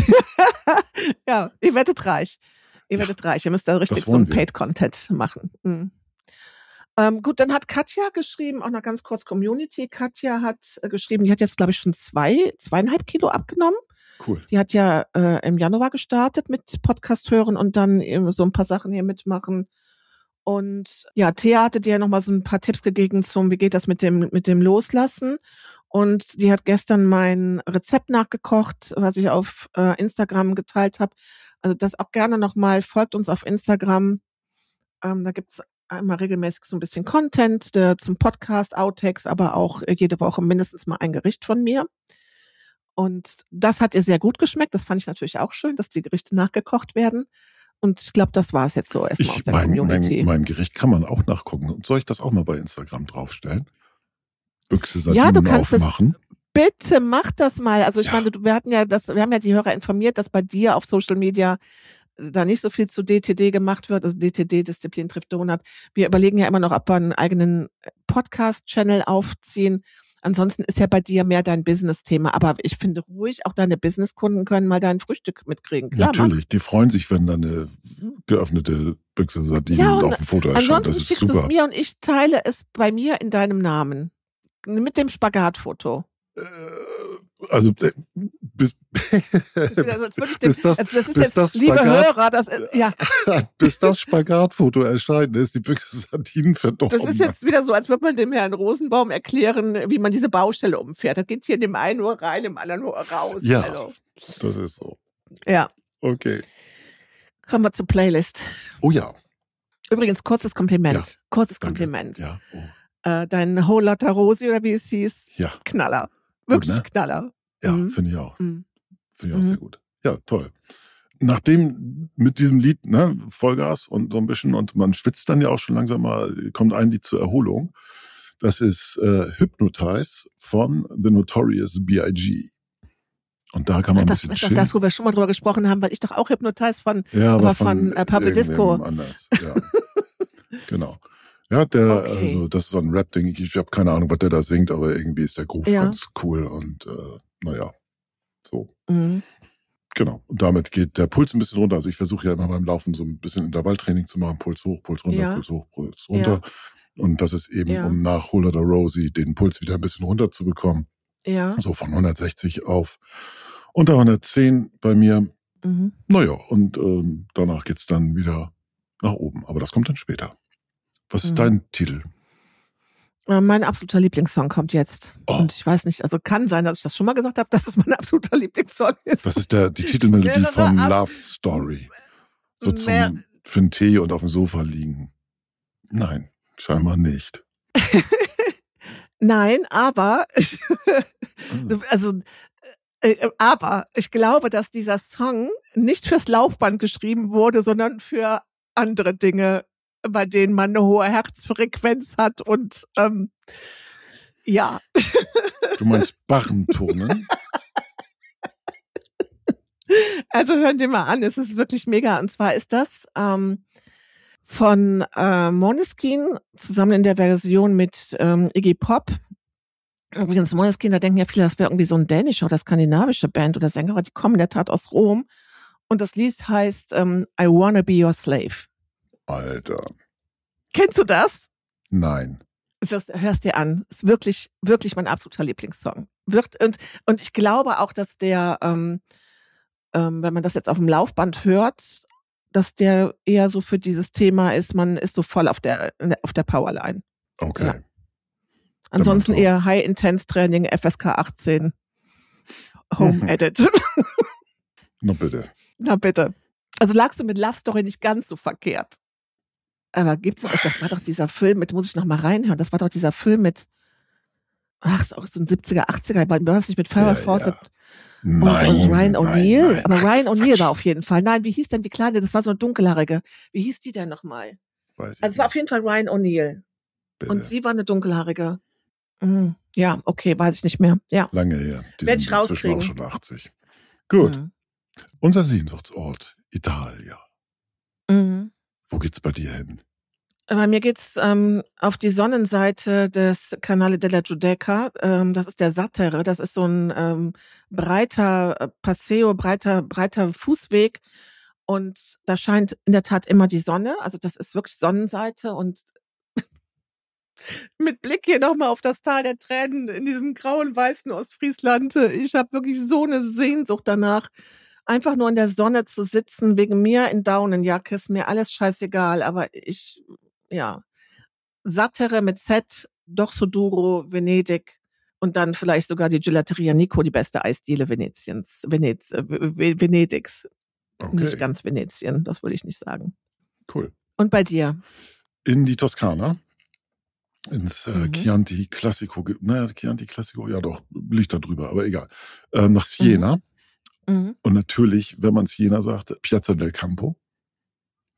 Ja, ihr werdet reich. Ihr Ja, werdet reich. Ihr müsst da richtig das so ein wollen wir. Paid-Content machen. Mhm. Ähm, gut, dann hat Katja geschrieben, auch noch ganz kurz Community. Katja hat äh, geschrieben, die hat jetzt, glaube ich, schon zwei, zweieinhalb Kilo abgenommen. Cool. Die hat ja äh, im Januar gestartet mit Podcast hören und dann eben so ein paar Sachen hier mitmachen. Und ja, Thea hatte dir ja nochmal so ein paar Tipps gegeben zum, wie geht das mit dem, mit dem Loslassen. Und die hat gestern mein Rezept nachgekocht, was ich auf äh, Instagram geteilt habe. Also das auch gerne nochmal, folgt uns auf Instagram. Ähm, da gibt's einmal regelmäßig so ein bisschen Content der, zum Podcast, Outtakes, aber auch äh, jede Woche mindestens mal ein Gericht von mir. Und das hat ihr sehr gut geschmeckt. Das fand ich natürlich auch schön, dass die Gerichte nachgekocht werden. Und ich glaube, das war es jetzt so erstmal aus Ich, der mein, Community. mein, mein Gericht kann man auch nachgucken. Und soll ich das auch mal bei Instagram draufstellen? Büchse Ja, du Sardinen kannst es- aufmachen. bitte mach das mal. Also ich Ja. meine, wir hatten ja das, wir haben ja die Hörer informiert, dass bei dir auf Social Media da nicht so viel zu D T D gemacht wird, also D T D, Disziplin trifft Donut. Wir überlegen ja immer noch, ob wir einen eigenen Podcast-Channel aufziehen. Ansonsten ist ja bei dir mehr dein Business-Thema. Aber ich finde ruhig, auch deine Business-Kunden können mal dein Frühstück mitkriegen. Klar, Natürlich, die freuen sich, wenn da eine geöffnete Büchse Sardinen Ja, und auf dem Foto erscheint. ansonsten Das ist schickst du es super. mir und ich teile es bei mir in deinem Namen. Mit dem Spagatfoto. Äh, Also äh, bis, Also als würde ich den, bis das, also das ist bis jetzt, das liebe Spagat, Hörer, das ist, ja, bis das Spagatfoto erscheint, ist die Büchse Sardinen verdorben. das ist jetzt wieder so, als würde man dem Herrn Rosenbaum erklären, wie man diese Baustelle umfährt. Das geht hier in dem einen nur rein, im anderen nur raus. Ja. Also, Das ist so. ja. Okay. Kommen wir zur Playlist. Oh ja. Übrigens, kurzes Kompliment. Ja, kurzes Danke. Kompliment. Ja. Oh. Äh, dein Whole Lotta Rosi oder wie es hieß, Ja. Knaller. Wirklich ne? Knaller. Ja, Mhm. finde ich auch. Mhm. Finde ich auch Mhm. sehr gut. Ja, toll. Nachdem mit diesem Lied, ne, Vollgas und so ein bisschen, und man schwitzt dann ja auch schon langsam mal, kommt ein Lied zur Erholung. Das ist äh, Hypnotize von The Notorious B I G Und da kann man ein Das bisschen ist doch chillen. das, wo wir schon mal drüber gesprochen haben, weil ich doch auch Hypnotize von, Ja, aber aber von, von, äh, Purple Disco. irgendwem anders. Ja. Genau. Ja, der, Okay. also das ist so ein Rap-Ding. Ich, ich habe keine Ahnung, was der da singt, aber irgendwie ist der Groove Ja. ganz cool und äh, naja, so. Mhm. Genau. Und damit geht der Puls ein bisschen runter. Also ich versuche ja immer beim Laufen so ein bisschen Intervalltraining zu machen. Puls hoch, Puls runter, Ja. Puls hoch, Puls runter. Und das ist eben, Ja. um nach Whole Lotta Rosie den Puls wieder ein bisschen runter zu bekommen. Ja. So von hundertsechzig auf unter hundertzehn bei mir. Mhm. Naja, und ähm, danach geht's dann wieder nach oben. Aber das kommt dann später. Was ist Mhm. dein Titel? Äh, Mein absoluter Lieblingssong kommt jetzt. Oh. Und ich weiß nicht, also kann sein, dass ich das schon mal gesagt habe, dass es mein absoluter Lieblingssong ist. Das ist der, die Titelmelodie Mehrere von Ab- Love Story. So Mehr- zum für einen Tee und auf dem Sofa liegen. Nein, scheinbar nicht. Nein, aber, also, äh, äh, aber ich glaube, dass dieser Song nicht fürs Laufband geschrieben wurde, sondern für andere Dinge, bei denen man eine hohe Herzfrequenz hat und ähm, ja. Du meinst Bachenturnen? Also hören dir mal an, es ist wirklich mega. Und zwar ist das ähm, von äh, Måneskin zusammen in der Version mit ähm, Iggy Pop. Übrigens, Måneskin, da denken ja viele, das wäre irgendwie so ein dänischer oder skandinavische Band oder Sänger, aber die kommen in der Tat aus Rom. Und das Lied heißt ähm, I Wanna Be Your Slave. Alter. Kennst du das? Nein. Das hörst dir an. Ist wirklich, wirklich mein absoluter Lieblingssong. Wird, und, und ich glaube auch, dass der, ähm, ähm, wenn man das jetzt auf dem Laufband hört, dass der eher so für dieses Thema ist, man ist so voll auf der, auf der Powerline. Okay. Ja. Ansonsten Dann eher High Intense Training, F S K achtzehn, Home Mhm. Edit. Na bitte. Na bitte. Also lagst du mit Love Story nicht ganz so verkehrt. Aber gibt es, das war doch dieser Film mit, muss ich noch mal reinhören, das war doch dieser Film mit, ach, ist auch so ein siebziger, achtziger, war das nicht mit Farrah Ja, Fawcett ja. und, Nein. und Ryan nein, O'Neill? nein, Aber ach, Ryan O'Neill Quatsch. war auf jeden Fall. Nein, wie hieß denn die Kleine? Das war so eine dunkelhaarige. Wie hieß die denn nochmal? Weiß ich Also es war auf nicht. jeden Fall Ryan O'Neill. Bitte. Und sie war eine dunkelhaarige. Mhm. Ja, okay, weiß ich nicht mehr. Ja. Lange her. Die Werd sind ich inzwischen auch rauskriegen. schon achtzig. Gut. Mhm. Unser Sehnsuchtsort, Italia. Mhm. Wo geht's bei dir hin? Bei mir geht's ähm, auf die Sonnenseite des Canale della Giudecca. Ähm, das ist der Sattere. Das ist so ein ähm, breiter äh, Paseo, breiter, breiter Fußweg. Und da scheint in der Tat immer die Sonne. Also das ist wirklich Sonnenseite. Und mit Blick hier nochmal auf das Tal der Tränen in diesem grauen, weißen Ostfriesland. Ich habe wirklich so eine Sehnsucht danach, einfach nur in der Sonne zu sitzen, wegen mir in Daunenjacke. Ist mir alles scheißegal. Aber ich... Ja, Sattere mit Z, Dorso Duro, Venedig und dann vielleicht sogar die Gelateria Nico, die beste Eisdiele Venetiens, Venez, äh, Venedigs. Okay, Nicht ganz Venetien, das will ich nicht sagen. cool. Und bei dir? In die Toskana. Ins äh, Mhm. Chianti Classico. ge- Naja, Chianti Classico, ja doch, liegt da drüber, aber egal. Ähm, nach Siena. Mhm. Und natürlich, wenn man Siena sagt, Piazza del Campo.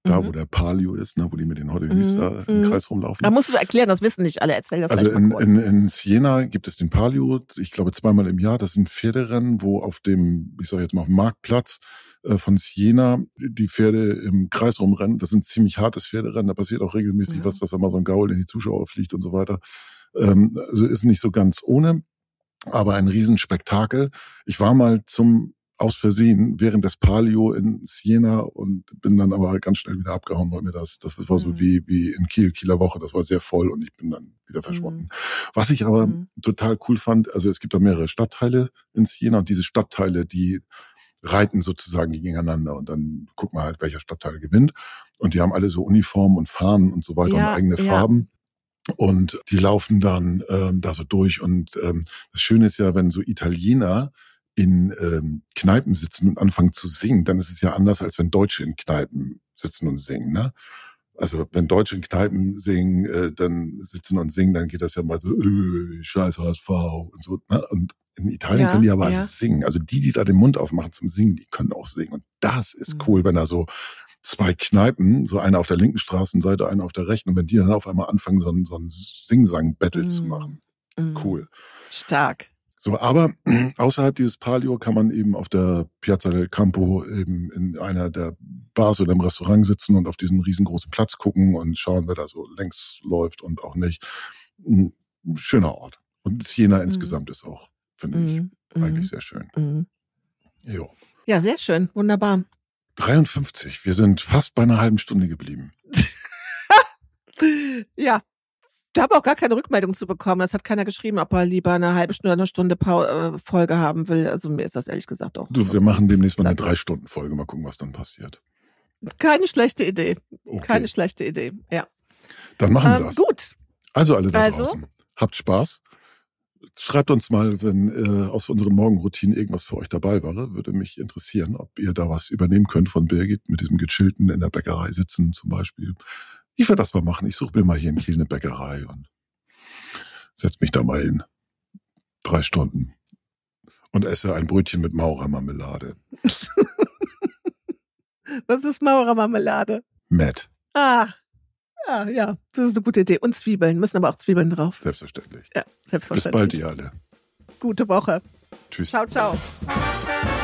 Da, Mhm. wo der Palio ist, ne, wo die mit den Hoteliers Mhm. da im Mhm. Kreis rumlaufen. Da musst du erklären, das wissen nicht alle. Erzähl das Also gleich mal in, kurz. in, in Siena gibt es den Palio, ich glaube zweimal im Jahr. Das sind Pferderennen, wo auf dem, ich sage jetzt mal auf dem Marktplatz äh, von Siena die Pferde im Kreis rumrennen. Das sind ziemlich hartes Pferderennen. Da passiert auch regelmäßig Ja. was, dass da mal so ein Gaul in die Zuschauer fliegt und so weiter. Ähm, also ist nicht so ganz ohne, aber ein Riesenspektakel. Ich war mal zum aus Versehen während des Palio in Siena und bin dann aber ganz schnell wieder abgehauen, weil mir das, das war so Mhm. wie, wie in Kiel, Kieler Woche, das war sehr voll und ich bin dann wieder verschwunden. Mhm. Was ich aber Mhm. total cool fand, also es gibt da mehrere Stadtteile in Siena und diese Stadtteile, die reiten sozusagen gegeneinander und dann guckt man halt, welcher Stadtteil gewinnt und die haben alle so Uniformen und Fahnen und so weiter Ja, und eigene ja. Farben. Und die laufen dann ähm, da so durch. Und ähm, das Schöne ist ja, wenn so Italiener in ähm, Kneipen sitzen und anfangen zu singen, dann ist es ja anders, als wenn Deutsche in Kneipen sitzen und singen. Ne? Also wenn Deutsche in Kneipen singen, äh, dann sitzen und singen, dann geht das ja mal so, äh, scheiß H S V und so. Ne? Und in Italien Ja, können die aber ja. alles singen. Also die, die da den Mund aufmachen zum Singen, die können auch singen. Und das ist Mhm. cool, wenn da so zwei Kneipen, so eine auf der linken Straßenseite, eine auf der rechten, und wenn die dann auf einmal anfangen, so ein, so ein Sing-Sang-Battle zu machen. Mhm. Cool. Stark. So, aber außerhalb dieses Palio kann man eben auf der Piazza del Campo eben in einer der Bars oder im Restaurant sitzen und auf diesen riesengroßen Platz gucken und schauen, wer da so längs läuft und auch nicht. Ein schöner Ort. Und Siena Mhm. insgesamt ist auch, finde ich, Mhm. eigentlich Mhm. sehr schön. Mhm. Jo. Ja, sehr schön. Wunderbar. dreiundfünfzig. Wir sind fast bei einer halben Stunde geblieben. Ja, da habe auch gar keine Rückmeldung zu bekommen. Es hat keiner geschrieben, ob er lieber eine halbe Stunde oder eine Stunde Pau- äh, Folge haben will. Also mir ist das ehrlich gesagt auch Du, wir machen demnächst mal eine Latte. Drei-Stunden-Folge. Mal gucken, was dann passiert. Keine schlechte Idee. Okay, Keine schlechte Idee. Ja. dann machen wir Ähm, das. gut. Also alle da Also? draußen, habt Spaß. Schreibt uns mal, wenn äh, aus unseren Morgenroutinen irgendwas für euch dabei war. Würde mich interessieren, ob ihr da was übernehmen könnt von Birgit mit diesem gechillten in der Bäckerei sitzen zum Beispiel. Ich werde das mal machen. Ich suche mir mal hier in Kiel eine Bäckerei und setze mich da mal hin. Drei Stunden. Und esse ein Brötchen mit Maurermarmelade. Was ist Maurermarmelade? Matt, Ah, ah, ja, das ist eine gute Idee. Und Zwiebeln, müssen aber auch Zwiebeln drauf. selbstverständlich. Ja, Bis selbstverständlich. bald, ihr alle. Gute Woche. Tschüss. Ciao, ciao.